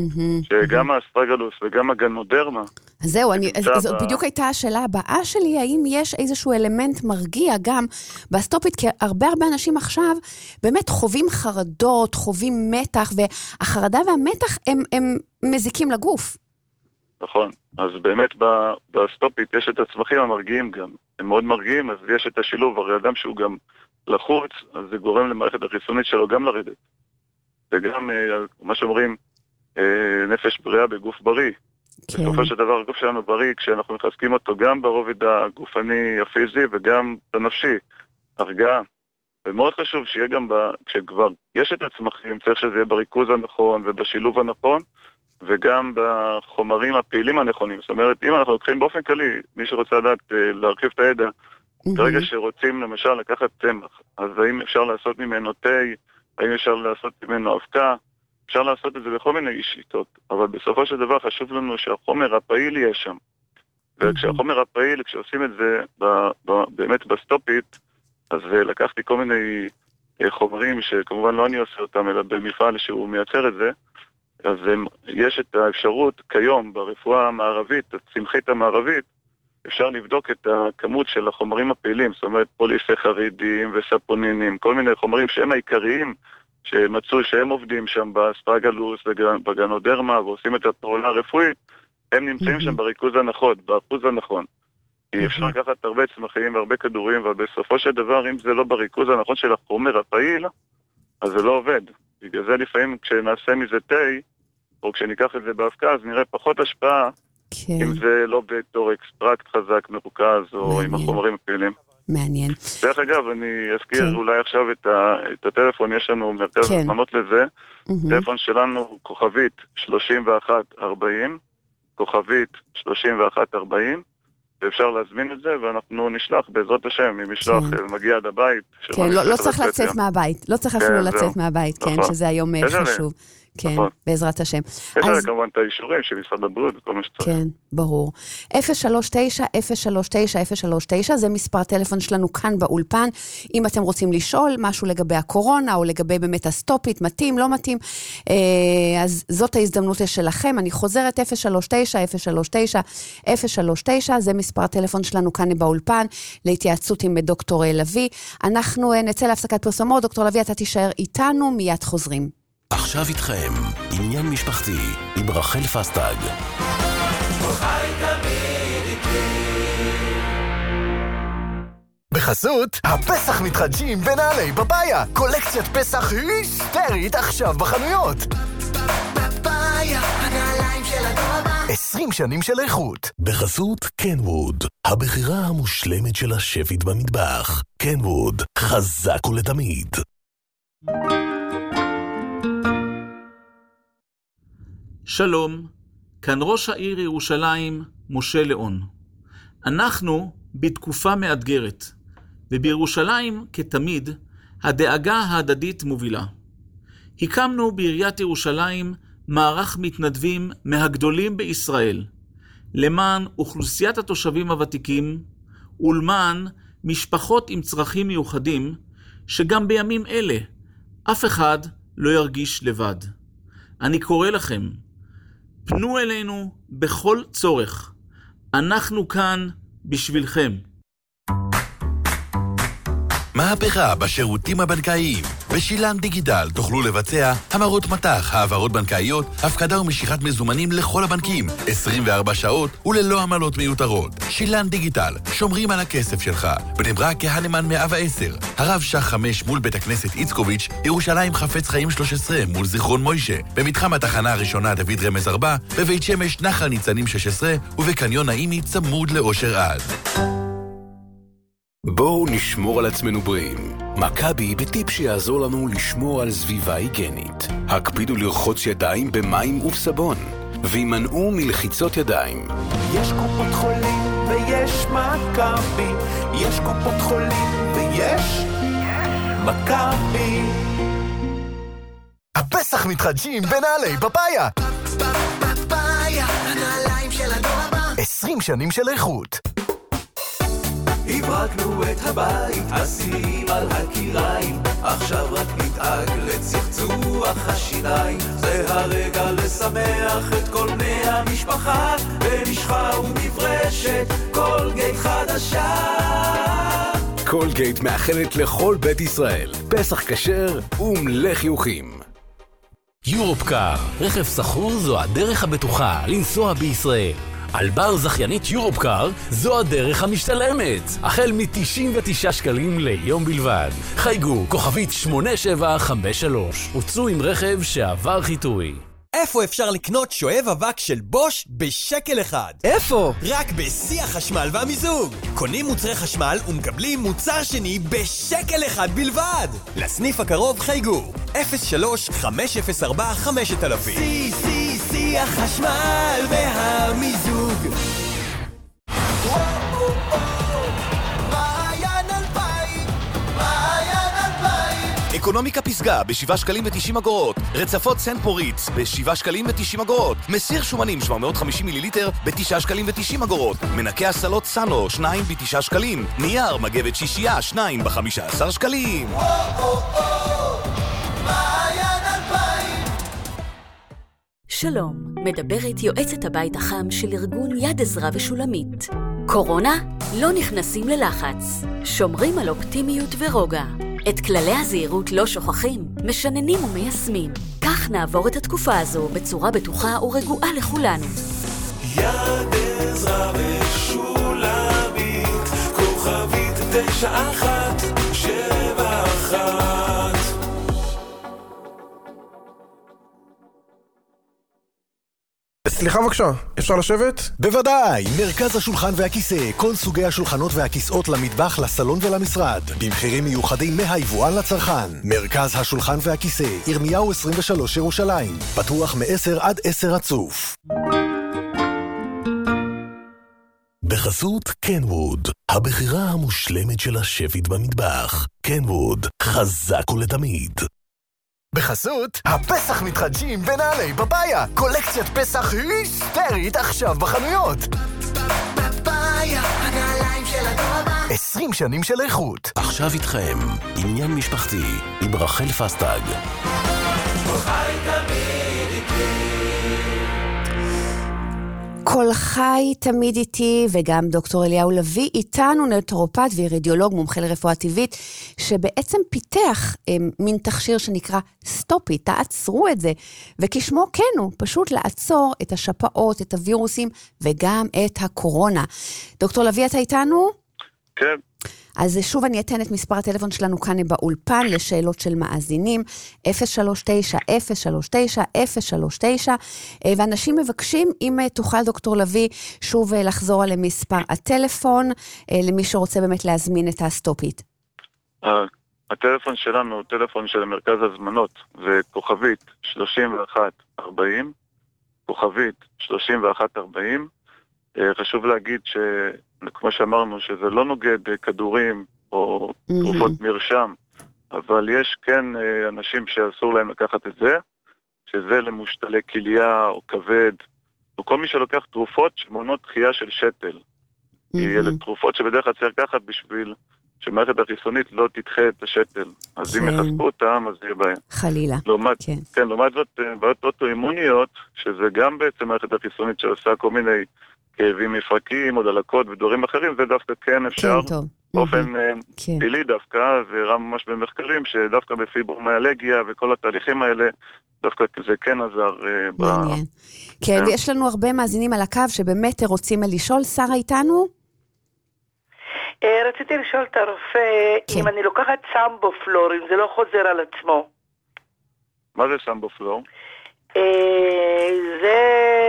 שגם האסטרגלוס וגם הגנודרמה. זהו, זאת בדיוק הייתה השאלה הבאה שלי, האם יש איזשהו אלמנט מרגיע גם בסטופית, כי הרבה הרבה אנשים עכשיו באמת חווים חרדות, חווים מתח, והחרדה והמתח הם מזיקים לגוף. נכון, אז באמת בסטופית יש את הצמחים המרגיעים גם, הם מאוד מרגיעים, אז יש את השילוב, הרי אדם שהוא גם לחוץ, אז זה גורם למערכת החיסונית שלו גם לרדת. וגם, מה שאומרים, נפש בריאה בגוף בריא. בסופו של דבר הגוף שלנו בריא כשאנחנו מחזקים אותו גם ברובד הגופני הפיזי וגם בנפשי, הרגעה. ומאוד חשוב שיהיה גם, כשכבר יש את הצמחים, צריך שזה יהיה בריכוז הנכון ובשילוב הנכון, וגם בחומרים הפעילים הנכונים. זאת אומרת, אם אנחנו לוקחים באופן כללי, מי שרוצה לדעת להרחיב את הידע, ברגע שרוצים למשל לקחת צמח, אז האם אפשר לעשות ממנו תה, האם אפשר לעשות ממנו אבקה, אפשר לעשות את זה בכל מיני שיטות, אבל בסופו של דבר חשוב לנו שהחומר הפעיל יהיה שם. וכשהחומר הפעיל, כשעושים את זה ב, ב, באמת בסטופית, אז לקחתי כל מיני חומרים שכמובן לא אני עושה אותם, אלא במפעל שהוא מייצר את זה, אז יש את האפשרות כיום ברפואה המערבית, הצמחית המערבית, אפשר לבדוק את הכמות של החומרים הפעילים, זאת אומרת פוליסחרידים וספונינים, כל מיני חומרים שהם העיקריים, שמצאו שהם עובדים שם באסטרגלוס ובגנודרמה ועושים את הפעולה הרפואית, הם נמצאים שם בריכוז הנכון, באחוז הנכון. כי אפשר לקחת הרבה צמחים והרבה כדורים, אבל בסופו של דבר, אם זה לא בריכוז הנכון של החומר הפעיל, אז זה לא עובד. בגלל זה לפעמים כשנעשה מזה תה, או כשניקח את זה באבקה, אז נראה פחות השפעה, אם זה לא בתור אקסטרקט חזק, מרוכז, או עם החומרים הפעילים. מעניין. דרך אגב, אני אזכיר כן. אולי עכשיו את, ה, את הטלפון, יש לנו מרכז כן. הזמנות לזה, mm-hmm. טלפון שלנו כוכבית שלושים ואחת ארבעים, כוכבית שלושים ואחת ארבעים, ואפשר להזמין את זה, ואנחנו נשלח בעזרת השם, אם משלח כן. מגיע עד הבית. כן, לא, לא צריך לצאת יום. מהבית, לא צריך אפילו כן, לצאת זהו. מהבית, כן, נכון. שזה היום חשוב. כן, נכון. בעזרת השם. יש אז... לה כמובן את האישורים של משרד הבריאות וכל מה שצריך. כן, ברור. אפס שלוש תשע אפס שלוש תשע אפס שלוש תשע, זה מספר הטלפון שלנו כאן באולפן. אם אתם רוצים לשאול משהו לגבי הקורונה, או לגבי באמת הסטופית, מתאים, לא מתאים, אז זאת ההזדמנות שלכם. אני חוזרת, אפס שלוש תשע אפס שלוש תשע אפס שלוש תשע, זה מספר הטלפון שלנו כאן באולפן, להתייעצות עם דוקטור לוי. אנחנו נצא להפסקת פרסומות. דוקטור לוי, אתה תישאר איתנו, מיד חוזרים. עכשיו איתכם, עניין משפחתי עם רחל פסטג. בחסות, הפסח מתחדשים בנעלי פאפאיה. קולקציית פסח היסטרית עכשיו בחנויות. פאפאיה, הנעליים של הדור הבא. עשרים שנים של איכות. בחסות קנווד, הבחירה המושלמת של השפית במטבח. קנווד, חזק ולתמיד. שלום, כאן ראש העיר ירושלים, משה ליאון. אנחנו בתקופה מאתגרת, ובירושלים, כתמיד, הדאגה ההדדית מובילה. הקמנו בעיריית ירושלים מערך מתנדבים מהגדולים בישראל, למען אוכלוסיית התושבים הוותיקים, ולמען משפחות עם צרכים מיוחדים, שגם בימים אלה אף אחד לא ירגיש לבד. אני קורא לכם, פנו אלינו בכל צורך. אנחנו כאן בשבילכם. מהפכה בשירותים הבנקאיים. בשילם דיגיטל תוכלו לבצע המרות מטח, העברות בנקאיות, הפקדה ומשיכת מזומנים לכל הבנקים, עשרים וארבע שעות וללא עמלות מיותרות. שילם דיגיטל, שומרים על הכסף שלך. בני ברק כהנמן מאה ועשר, הרב שח חמש מול בית הכנסת איצקוביץ', ירושלים חפץ חיים שלוש עשרה מול זיכרון מוישה, במתחם התחנה הראשונה דוד רמז ארבע, בבית שמש נחל ניצנים שש עשרה ובקניון נעימי צמוד לאושר עד. בואו נשמור על עצמנו בריאים. מכבי בטיפ שיעזור לנו לשמור על סביבה היגנית. הקפידו לרחוץ ידיים במים ובסבון, וימנעו מלחיצות ידיים. יש קופות חולים ויש מכבי, יש קופות חולים ויש מכבי. הפסח מתחדשים בנעלי פאפאיה. פאפאיה, הנעליים של הדור הבא. עשרים שנים של איכות. הברקנו את הבית, השיאים על הקיריים, עכשיו רק נדאג לצחצוח השיניים. זה הרגע לשמח את כל בני המשפחה, במשחה ומברשת קולגייט חדשה. קולגייט מאחלת לכל בית ישראל פסח כשר ומלא חיוכים. יורופקאר, רכב סחור זו הדרך הבטוחה לנסוע בישראל. על בר זכיינית יורופקאר זו הדרך המשתלמת, החל מ-תשעים ותשעה שקלים ליום בלבד. חייגו כוכבית שמונה שבע חמש שלוש, הוצאו עם רכב שעבר חיטוי. איפה אפשר לקנות שואב אבק של בוש בשקל אחד? איפה? רק בשיא החשמל והמיזוג. קונים מוצרי חשמל ומקבלים מוצר שני בשקל אחד בלבד. לסניף הקרוב חייגו אפס שלוש חמש אפס ארבע חמש אלף. שיא שיא שיא החשמל והמיזוג. אקונומיקה פסגה בשבעה שקלים ותשעים אגורות, רצפות סנט פוריץ בשבעה שקלים ותשעים אגורות, מסיר שומנים שבע מאות וחמישים מיליליטר בתשעה שקלים ותשעים אגורות, מנקה הסלות סאנו שניים בתשעה שקלים, נייר מגבת שישייה שניים בחמישה עשר שקלים. שלום, מדברת יועצת הבית החם של ארגון יד עזרא ושולמית. קורונה? לא נכנסים ללחץ, שומרים על אופטימיות ורוגע. את כללי הזהירות לא שוכחים, משננים ומיישמים. כך נעבור את התקופה הזו בצורה בטוחה ורגועה לכולנו. יד עזרא ושולמית, כוכבית תשע אחת שבע אחת. סליחה בבקשה, אפשר לשבת? בוודאי, מרכז השולחן והכיסא, כל סוגי השולחנות והכיסאות למטבח, לסלון ולמשרד, במחירים מיוחדים מהיבואן לצרכן. מרכז השולחן והכיסא, ירמיהו עשרים ושלוש ירושלים, פתוח מ-עשר עד עשר רצוף. בחסות קנווד, הבחירה המושלמת של השפית במטבח. קנווד, חזק ולתמיד. בחסות, הפסח מתחדשים בנעלי פפאיה. קולקציית פסח היסטרית עכשיו בחנויות. פפאיה, הנעליים של הדור הבא. עשרים שנים של איכות. עכשיו איתכם, עניין משפחתי, עם רחל פסטג. חי תמיד איתי. כל חי תמיד איתי, וגם דוקטור אליהו לוי איתנו, נטורופט ואירידיולוג מומחה לרפואה טבעית, שבעצם פיתח הם, מין תכשיר שנקרא סטופי, תעצרו את זה, וכשמו כן הוא, פשוט לעצור את השפעות, את הווירוסים, וגם את הקורונה. דוקטור לוי, אתה איתנו? כן. אז שוב אני אתן את מספר הטלפון שלנו כאן באולפן לשאלות של מאזינים, אפס שלוש תשע אפס שלוש תשע אפס שלוש תשע, ואנשים מבקשים אם תוכל דוקטור לוי שוב לחזור על מספר הטלפון, למי שרוצה באמת להזמין את הסטופית. הטלפון שלנו הוא טלפון של מרכז הזמנות, זה כוכבית שלושים ואחת ארבעים, כוכבית שלושים ואחת ארבעים, חשוב להגיד ש... כמו שאמרנו, שזה לא נוגד כדורים או תרופות מרשם, אבל יש כן אנשים שאסור להם לקחת את זה, שזה למושתלי כליה או כבד, או כל מי שלוקח תרופות שמונות דחייה של שתל. אלה תרופות שבדרך כלל צריך לקחת בשביל שמערכת החיסונית לא תדחה את השתל. אז אם יחזקו אותם, אז יהיה בעיה. חלילה. כן, לעומת זאת, בעיות אוטואימוניות, שזה גם בעצם מערכת החיסונית שעושה כל מיני כאבים מפרקים או דלקות ודברים אחרים, זה דווקא כן אפשר, באופן פילי דווקא, וראה ממש במחקרים, שדווקא בפיברומיאלגיה וכל התהליכים האלה, דווקא זה כן עזר. מעניין. כן, ויש לנו הרבה מאזינים על הקו שבאמת רוצים לשאול. שרה איתנו? רציתי לשאול את הרופא, אם אני לוקחת סמבופלור, אם זה לא חוזר על עצמו. מה זה סמבופלור? זה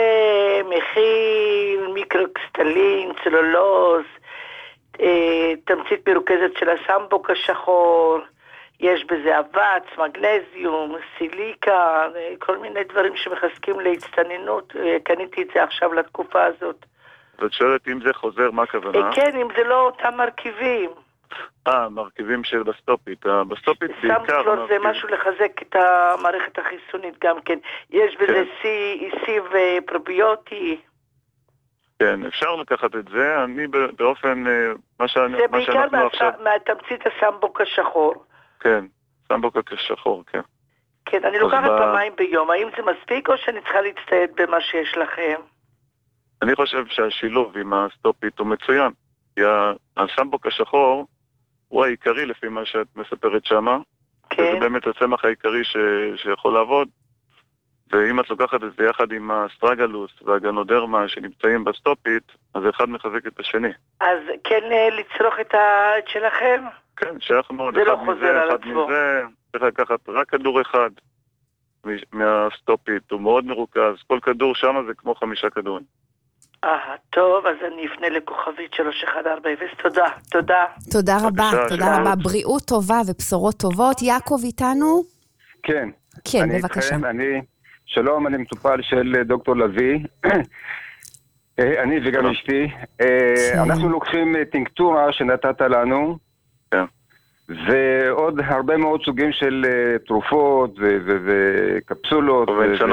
מכיל מיקרוקסטלין, צלולוז, תמצית מרוכזת של הסמבוק השחור, יש בזה אבץ, מגנזיום, סיליקה, כל מיני דברים שמחזקים להצטננות. קניתי את זה עכשיו לתקופה הזאת. ואת שואלת אם זה חוזר, מה הכוונה? כן, אם זה לא אותם מרכיבים. אה, מרכיבים של בסטופית. בסטופית בעיקר... סמפלור זה משהו לחזק את המערכת החיסונית גם כן. יש בזה C ופרוביוטי. כן, אפשר לקחת את זה. אני באופן... זה בעיקר מהתמצית הסמבוק השחור. כן, סמבוק השחור, כן. כן, אני לוקחת פעמיים ביום. האם זה מספיק או שאני צריכה להצטייד במה שיש לכם? אני חושב שהשילוב עם הסטופית הוא מצוין. כי הסמבוק השחור הוא העיקרי לפי מה שאת מספרת שמה. כן. וזה באמת הצמח העיקרי ש... שיכול לעבוד. ואם את לוקחת את זה יחד עם הסטרגלוס והגנודרמה שנמצאים בסטופית, אז אחד מחזק את השני. אז כן לצרוך את ה... את שלכם? כן, שאנחנו זה לא חוזר על עצמו. מזה, צריך לקחת רק כדור אחד מהסטופית, הוא מאוד מרוכז. כל כדור שם זה כמו חמישה כדורים. אה, טוב, אז אני אפנה לכוכבית שלוש אחת ארבע אפס. תודה, תודה. תודה רבה, תודה רבה. בריאות טובה ובשורות טובות. יעקב איתנו? כן. כן, בבקשה. אני, שלום, אני מטופל של דוקטור לוי. אני וגם אשתי. אנחנו לוקחים טינקטורה שנתת לנו. כן. ועוד הרבה מאוד סוגים של תרופות וקפסולות.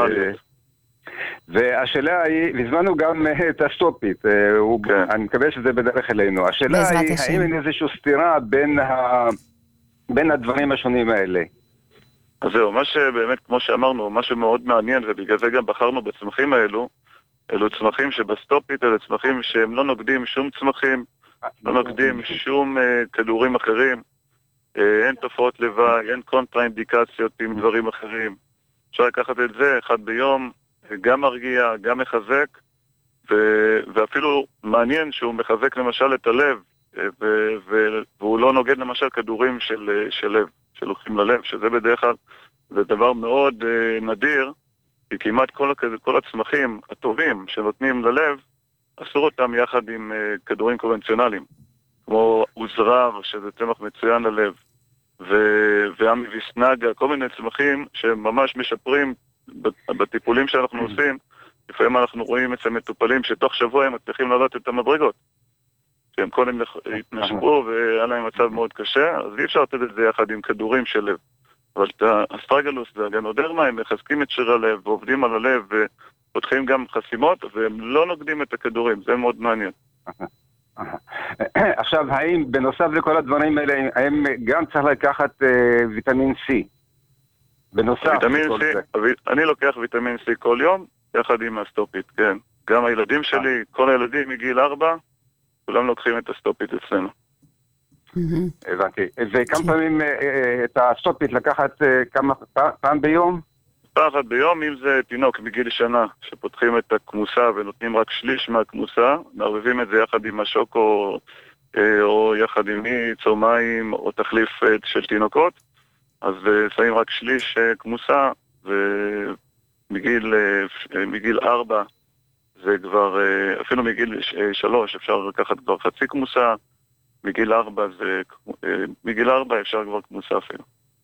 והשאלה היא, הזמנו גם את הסטופית, אני מקווה שזה בדרך אלינו. השאלה היא, האם אין איזושהי סתירה בין הדברים השונים האלה? אז זהו, מה שבאמת, כמו שאמרנו, מה שמאוד מעניין, ובגלל זה גם בחרנו בצמחים האלו, אלו צמחים שבסטופית, אלו צמחים שהם לא נוגדים שום צמחים, לא נוגדים שום כדורים אחרים, אין תופעות לוואי, אין קונטרה-אינדיקציות עם דברים אחרים. אפשר לקחת את זה אחד ביום, גם מרגיע, גם מחזק, ו- ואפילו מעניין שהוא מחזק למשל את הלב, ו- ו- והוא לא נוגד למשל כדורים של, של לב, שלוקחים ללב, שזה בדרך כלל זה דבר מאוד uh, נדיר, כי כמעט כל, כל הצמחים הטובים שנותנים ללב, אסור אותם יחד עם uh, כדורים קונבנציונליים, כמו עוזרר, שזה צמח מצוין ללב, ו- והמיביסנגה, כל מיני צמחים שממש משפרים בטיפולים שאנחנו עושים. לפעמים אנחנו רואים אצל מטופלים שתוך שבוע הם מצליחים לעלות את המדרגות. שהם קודם התנשפו והיה להם מצב מאוד קשה, אז אי אפשר לתת את זה יחד עם כדורים של לב. אבל את האסטרגלוס והגנודרמה הם מחזקים את שיר הלב ועובדים על הלב ופותחים גם חסימות והם לא נוגדים את הכדורים, זה מאוד מעניין. עכשיו, האם בנוסף לכל הדברים האלה, האם גם צריך לקחת ויטמין C? בנוסף לכל זה. אני לוקח ויטמין C כל יום, יחד עם הסטופית, כן. גם הילדים שלי, כל הילדים מגיל ארבע, כולם לוקחים את הסטופית אצלנו. הבנתי. וכמה פעמים את הסטופית לקחת כמה פעם ביום? פעם אחת ביום, אם זה תינוק מגיל שנה, שפותחים את הכמוסה ונותנים רק שליש מהכמוסה, מערבבים את זה יחד עם השוקו, או יחד עם מיץ, או מים, או תחליף של תינוקות, אז שמים רק שליש כמוסה, ומגיל מגיל ארבע, זה כבר, אפילו מגיל שלוש אפשר לקחת כבר חצי כמוסה, מגיל ארבע זה, מגיל ארבע אפשר כבר כמוסה אפילו.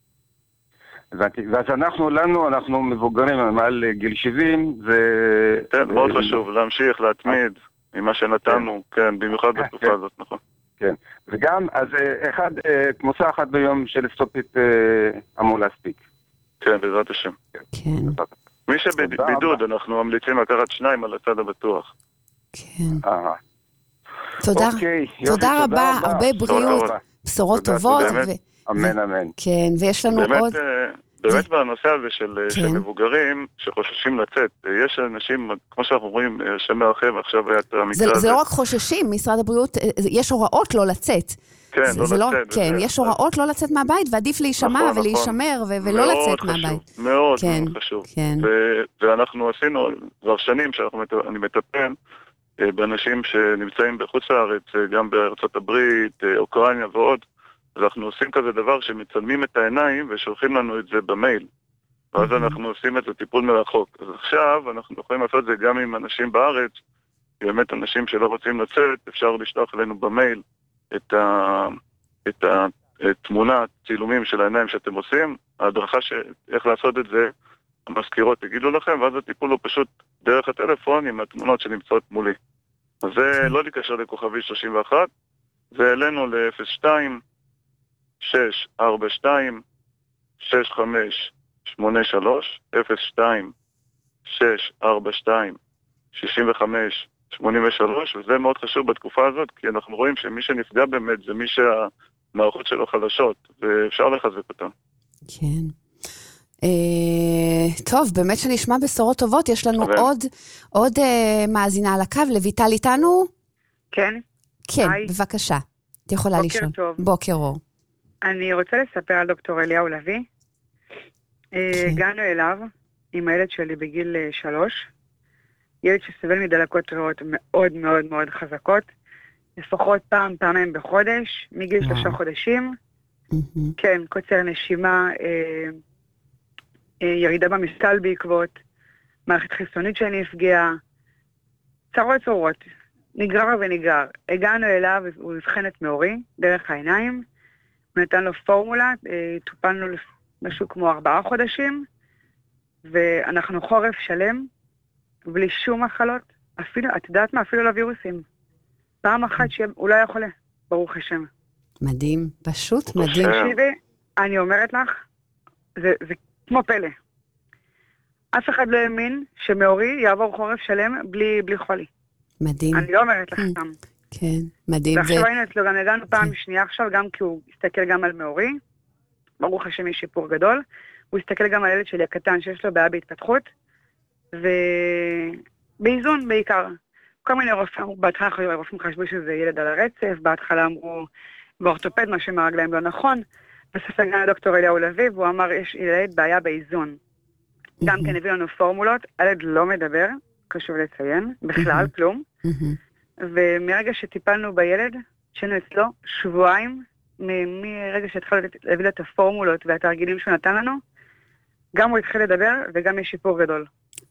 ואז אנחנו, לנו, אנחנו מבוגרים מעל גיל שבעים, זה... כן, מאוד חשוב, להמשיך, להתמיד, ממה שנתנו, כן, במיוחד בתקופה הזאת, נכון. כן, וגם, אז אחד, כמוסה אחת ביום של סטופית אמור להספיק. כן, בעזרת השם. כן. מי שבבידוד, אנחנו ממליצים לקחת שניים על הצד הבטוח. כן. תודה, תודה רבה, הרבה בריאות, בשורות טובות. אמן, אמן. כן, ויש לנו עוד... באמת בנושא הזה של מבוגרים שחוששים לצאת, יש אנשים, כמו שאנחנו רואים, שם מרחב, עכשיו היה את המקרה הזה. זה לא רק חוששים, משרד הבריאות, יש הוראות לא לצאת. כן, לא לצאת. כן, יש הוראות לא לצאת מהבית, ועדיף להישמע ולהישמר ולא לצאת מהבית. מאוד מאוד חשוב. ואנחנו עשינו כבר שנים שאני מטפל באנשים שנמצאים בחוץ לארץ, גם בארצות הברית, אוקראינה ועוד, אז אנחנו עושים כזה דבר שמצלמים את העיניים ושולחים לנו את זה במייל. ואז אנחנו עושים את זה טיפול מרחוק. אז עכשיו אנחנו יכולים לעשות את זה גם עם אנשים בארץ, באמת אנשים שלא רוצים לצאת, אפשר לשלוח אלינו במייל את, ה... את התמונה, צילומים של העיניים שאתם עושים. ההדרכה ש... איך לעשות את זה, המזכירות יגידו לכם, ואז הטיפול הוא פשוט דרך הטלפון עם התמונות שנמצאות מולי. אז זה לא להיקשר לכוכבי שלושים ואחת, זה אלינו ל-אפס שתיים שש ארבע שתיים שש חמש שמונה שלוש אפס שתיים שש ארבע שתיים שש חמש שמונה שלוש, וזה מאוד חשוב בתקופה הזאת, כי אנחנו רואים שמי שנפגע באמת זה מי שהמערכות שלו חלשות, ואפשר לחזק אותם. כן. טוב, באמת שנשמע בשורות טובות. יש לנו עוד עוד מאזינה על הקו. לויטל איתנו? כן. כן, בבקשה. את יכולה לשאול. בוקר טוב. בוקר אור. אני רוצה לספר על דוקטור אליהו לוי. הגענו אליו עם הילד שלי בגיל שלוש. ילד שסבל מדלקות ריאות מאוד מאוד מאוד חזקות. לפחות פעם, פעמיים בחודש, מגיל שלושה חודשים. כן, קוצר נשימה, ירידה במשקל בעקבות, מערכת חיסונית שנפגעה, צרות צורות, נגרר ונגרר. הגענו אליו, הוא הבחן את מאורי, דרך העיניים, הוא נתן לו פורמולה, טופלנו משהו כמו ארבעה חודשים, ואנחנו חורף שלם, בלי שום מחלות, אפילו, את יודעת מה? אפילו לווירוסים. פעם אחת שהוא לא היה חולה, ברוך השם. מדהים, פשוט מדהים. תקשיבי, אני אומרת לך, זה, זה כמו פלא. אף אחד לא האמין שמאורי יעבור חורף שלם בלי, בלי חולי. מדהים. אני לא אומרת לך סתם. כן, מדהים. ועכשיו היינו אצלו, גם הגענו פעם שנייה עכשיו, גם כי הוא הסתכל גם על מאורי, ברוך השם יש שיפור גדול, הוא הסתכל גם על ילד שלי הקטן שיש לו בעיה בהתפתחות, ובאיזון בעיקר. כל מיני רופאים, בהתחלה רופאים חשבו שזה ילד על הרצף, בהתחלה אמרו באורתופד, מה שמרגליים לא נכון, בסוף הגענו לדוקטור אליהו לוי, והוא אמר, יש ילד בעיה באיזון. גם כן הביא לנו פורמולות, הילד לא מדבר, חשוב לציין, בכלל, כלום. ומרגע שטיפלנו בילד, שנו אצלו שבועיים, מרגע שהתחלנו להביא לו את הפורמולות והתרגילים שהוא נתן לנו, גם הוא התחיל לדבר וגם יש שיפור גדול.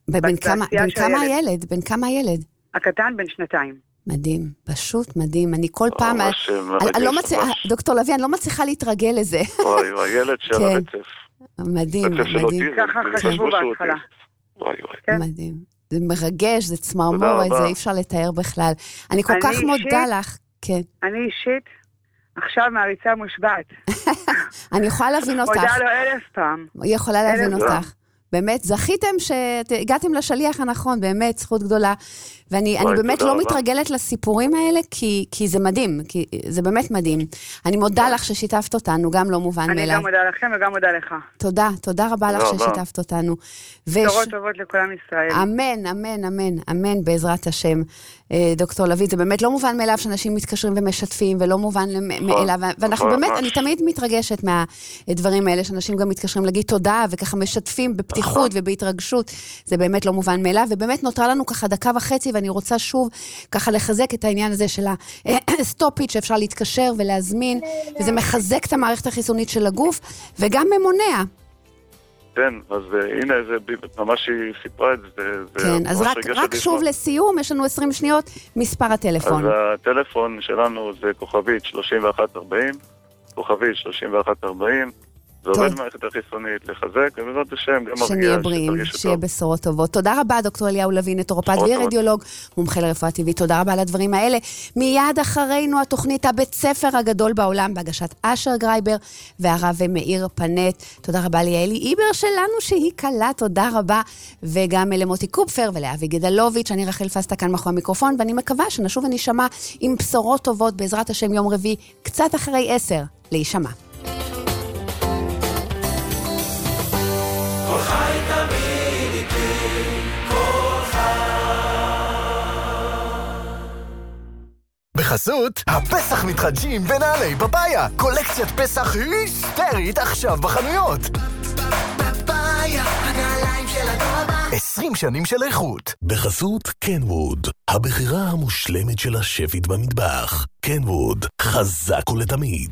בן כמה הילד? בן כמה הילד? הקטן בן שנתיים. מדהים, פשוט מדהים. אני כל פעם... דוקטור לוי, אני לא מצליחה להתרגל לזה. וואי, הוא הילד של הרצף. מדהים, מדהים. ככה חשבו בהתחלה. וואי, וואי. מדהים. זה מרגש, זה צמרמורת, זה אי אפשר לתאר בכלל. אני כל כך מודה לך. כן. אני אישית, עכשיו מעריצה מושבעת. אני יכולה להבין אותך. מודה לו אלף פעם. היא יכולה להבין אותך. באמת, זכיתם שהגעתם לשליח הנכון, באמת, זכות גדולה. ואני אני באמת לא מתרגלת לסיפורים האלה, כי, כי זה מדהים, כי זה באמת מדהים. אני מודה לך ששיתפת אותנו, גם לא מובן מאליו. אני גם מודה לכם וגם מודה לך. תודה, תודה רבה לך ששיתפת אותנו. בשורות טובות לכולם ישראל. אמן, אמן, אמן, אמן, בעזרת השם. דוקטור לוי, זה באמת לא מובן מאליו שאנשים מתקשרים ומשתפים, ולא מובן מאליו, ואנחנו באמת, אני תמיד מתרגשת מהדברים האלה, שאנשים גם מתקשרים להגיד תודה, וככה משתפים בפתיחות ובהתרגשות, זה באמת לא מובן מאליו, ובאמת נותרה לנו ככה דקה וחצי, ואני רוצה שוב ככה לחזק את העניין הזה של הסטופית, שאפשר להתקשר ולהזמין, וזה מחזק את המערכת החיסונית של הגוף, וגם ממונע. כן, אז הנה, זה ממש היא סיפרה את זה. כן, אז רק, רק שוב לסיום, יש לנו עשרים שניות, מספר הטלפון. אז הטלפון שלנו זה כוכבית שלושים ואחת ארבעים, כוכבית שלושים ואחת ארבעים, זה עובד מערכת החיסונית לחזק, ובעזרת השם גם מרגיע שנהיה בריאים, שיהיה בשורות טובות. תודה רבה, דוקטור אליהו לוי, נטורופט ורדיולוג, מומחה לרפואה טבעית. תודה רבה על הדברים האלה. מיד אחרינו התוכנית הבית ספר הגדול בעולם, בהגשת אשר גרייבר והרב מאיר פנט. תודה רבה ליעלי איבר שלנו שהיא קלה, תודה רבה. וגם למוטי קופפר ולאבי גדלוביץ', אני רחל פסטה כאן מאחורי המיקרופון, ואני מקווה שנשוב ונשמע עם בשורות טובות בעזרת השם יום רביעי, קצת אחרי עשר, להישמע. בחסות, הפסח מתחדשים בנעלי בבאיה. קולקציית פסח היסטרית עכשיו בחנויות. בבאיה, הנעליים של הדור. עשרים שנים של איכות. בחסות קנווד, הבחירה המושלמת של השפית במטבח. קנווד, חזק ולתמיד.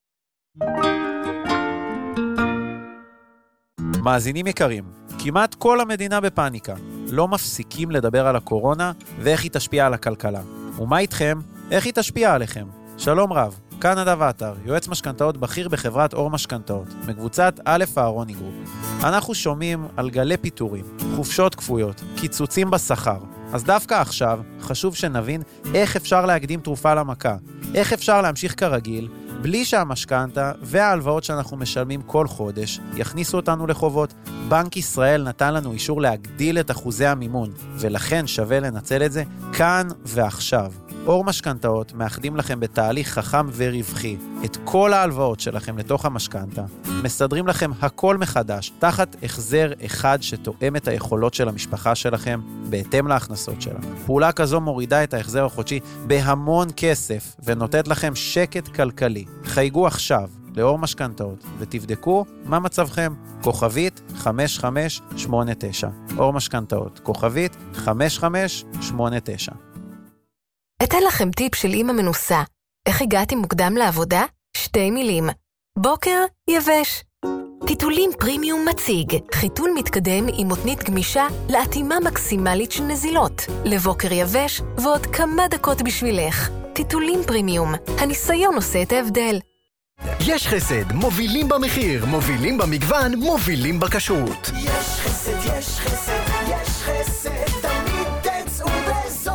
מאזינים יקרים, כמעט כל המדינה בפאניקה. לא מפסיקים לדבר על הקורונה ואיך היא תשפיע על הכלכלה. ומה איתכם? איך היא תשפיע עליכם? שלום רב, כאן נדב עטר, יועץ משכנתאות בכיר בחברת אור משכנתאות, מקבוצת א' אהרוני גרופ. אנחנו שומעים על גלי פיטורים, חופשות כפויות, קיצוצים בשכר. אז דווקא עכשיו חשוב שנבין איך אפשר להקדים תרופה למכה, איך אפשר להמשיך כרגיל, בלי שהמשכנתה וההלוואות שאנחנו משלמים כל חודש יכניסו אותנו לחובות. בנק ישראל נתן לנו אישור להגדיל את אחוזי המימון, ולכן שווה לנצל את זה כאן ועכשיו. אור משכנתאות מאחדים לכם בתהליך חכם ורווחי את כל ההלוואות שלכם לתוך המשכנתה, מסדרים לכם הכל מחדש תחת החזר אחד שתואם את היכולות של המשפחה שלכם בהתאם להכנסות שלה. פעולה כזו מורידה את ההחזר החודשי בהמון כסף ונותנת לכם שקט כלכלי. חייגו עכשיו לאור משכנתאות ותבדקו מה מצבכם. כוכבית חמש חמש שמונה תשע. אור משכנתאות, כוכבית חמש חמש שמונה תשע. אתן לכם טיפ של אמא מנוסה. איך הגעתי מוקדם לעבודה? שתי מילים. בוקר יבש. טיטולים פרימיום מציג. חיתול מתקדם עם מותנית גמישה לאטימה מקסימלית של נזילות. לבוקר יבש ועוד כמה דקות בשבילך. טיטולים פרימיום. הניסיון עושה את ההבדל. יש חסד, מובילים במחיר, מובילים במגוון, מובילים בכשרות. יש חסד, יש חסד, יש חסד, תמיד תצאו בזול.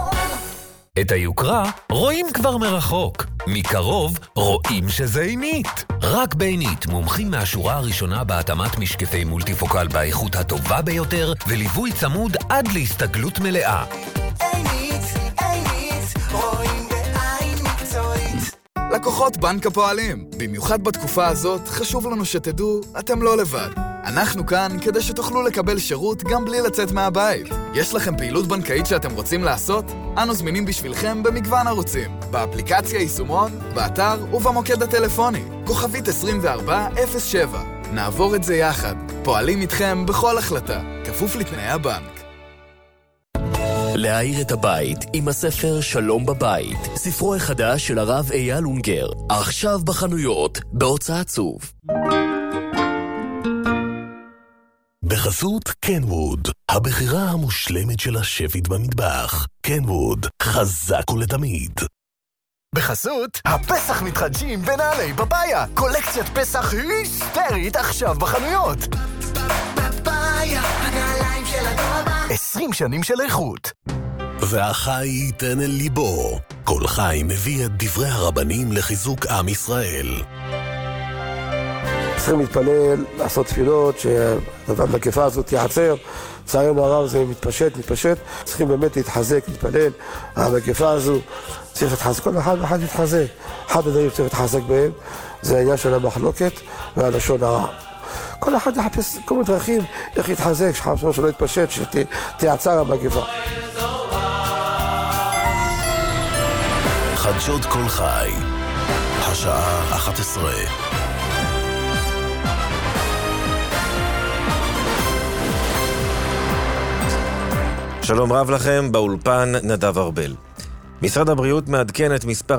את היוקרה רואים כבר מרחוק. מקרוב רואים שזה עינית. רק בעינית מומחים מהשורה הראשונה בהתאמת משקפי מולטיפוקל באיכות הטובה ביותר וליווי צמוד עד להסתגלות מלאה. עינית, עינית, רואים בעין מקצועית. לקוחות בנק הפועלים. במיוחד בתקופה הזאת חשוב לנו שתדעו, אתם לא לבד. אנחנו כאן כדי שתוכלו לקבל שירות גם בלי לצאת מהבית. יש לכם פעילות בנקאית שאתם רוצים לעשות? אנו זמינים בשבילכם במגוון ערוצים. באפליקציה יישומון, באתר ובמוקד הטלפוני. כוכבית עשרים וארבע אפס שבע. נעבור את זה יחד. פועלים איתכם בכל החלטה. כפוף לתנאי הבנק. להאיר את הבית עם הספר שלום בבית, ספרו החדש של הרב אייל אונגר, עכשיו בחנויות, בהוצאת צוף. בחסות קנווד, הבחירה המושלמת של השפית במטבח. קנווד, חזק ולתמיד. בחסות, הפסח מתחדשים בנעלי פפאיה. קולקציית פסח היסטרית עכשיו בחנויות. פפאיה, הנעליים של הדור הבא. עשרים שנים של איכות. והחי ייתן אל ליבו. כל חי מביא את דברי הרבנים לחיזוק עם ישראל. צריכים להתפלל, לעשות תפילות, שהמגפה הזאת יעצר. לצערנו הרב זה מתפשט, מתפשט. צריכים באמת להתחזק, להתפלל. המגפה הזו צריך להתחזק, כל אחד ואחד להתחזק. אחד הדברים צריך להתחזק בהם, זה העניין של המחלוקת והלשון הרע. כל אחד יחפש כל מיני דרכים איך להתחזק, שחפשו שלא יתפשט, שתיעצר המגפה. חדשות כל חי, השעה אחת עשרה. שלום רב לכם, באולפן נדב ארבל. משרד הבריאות מעדכן את מספר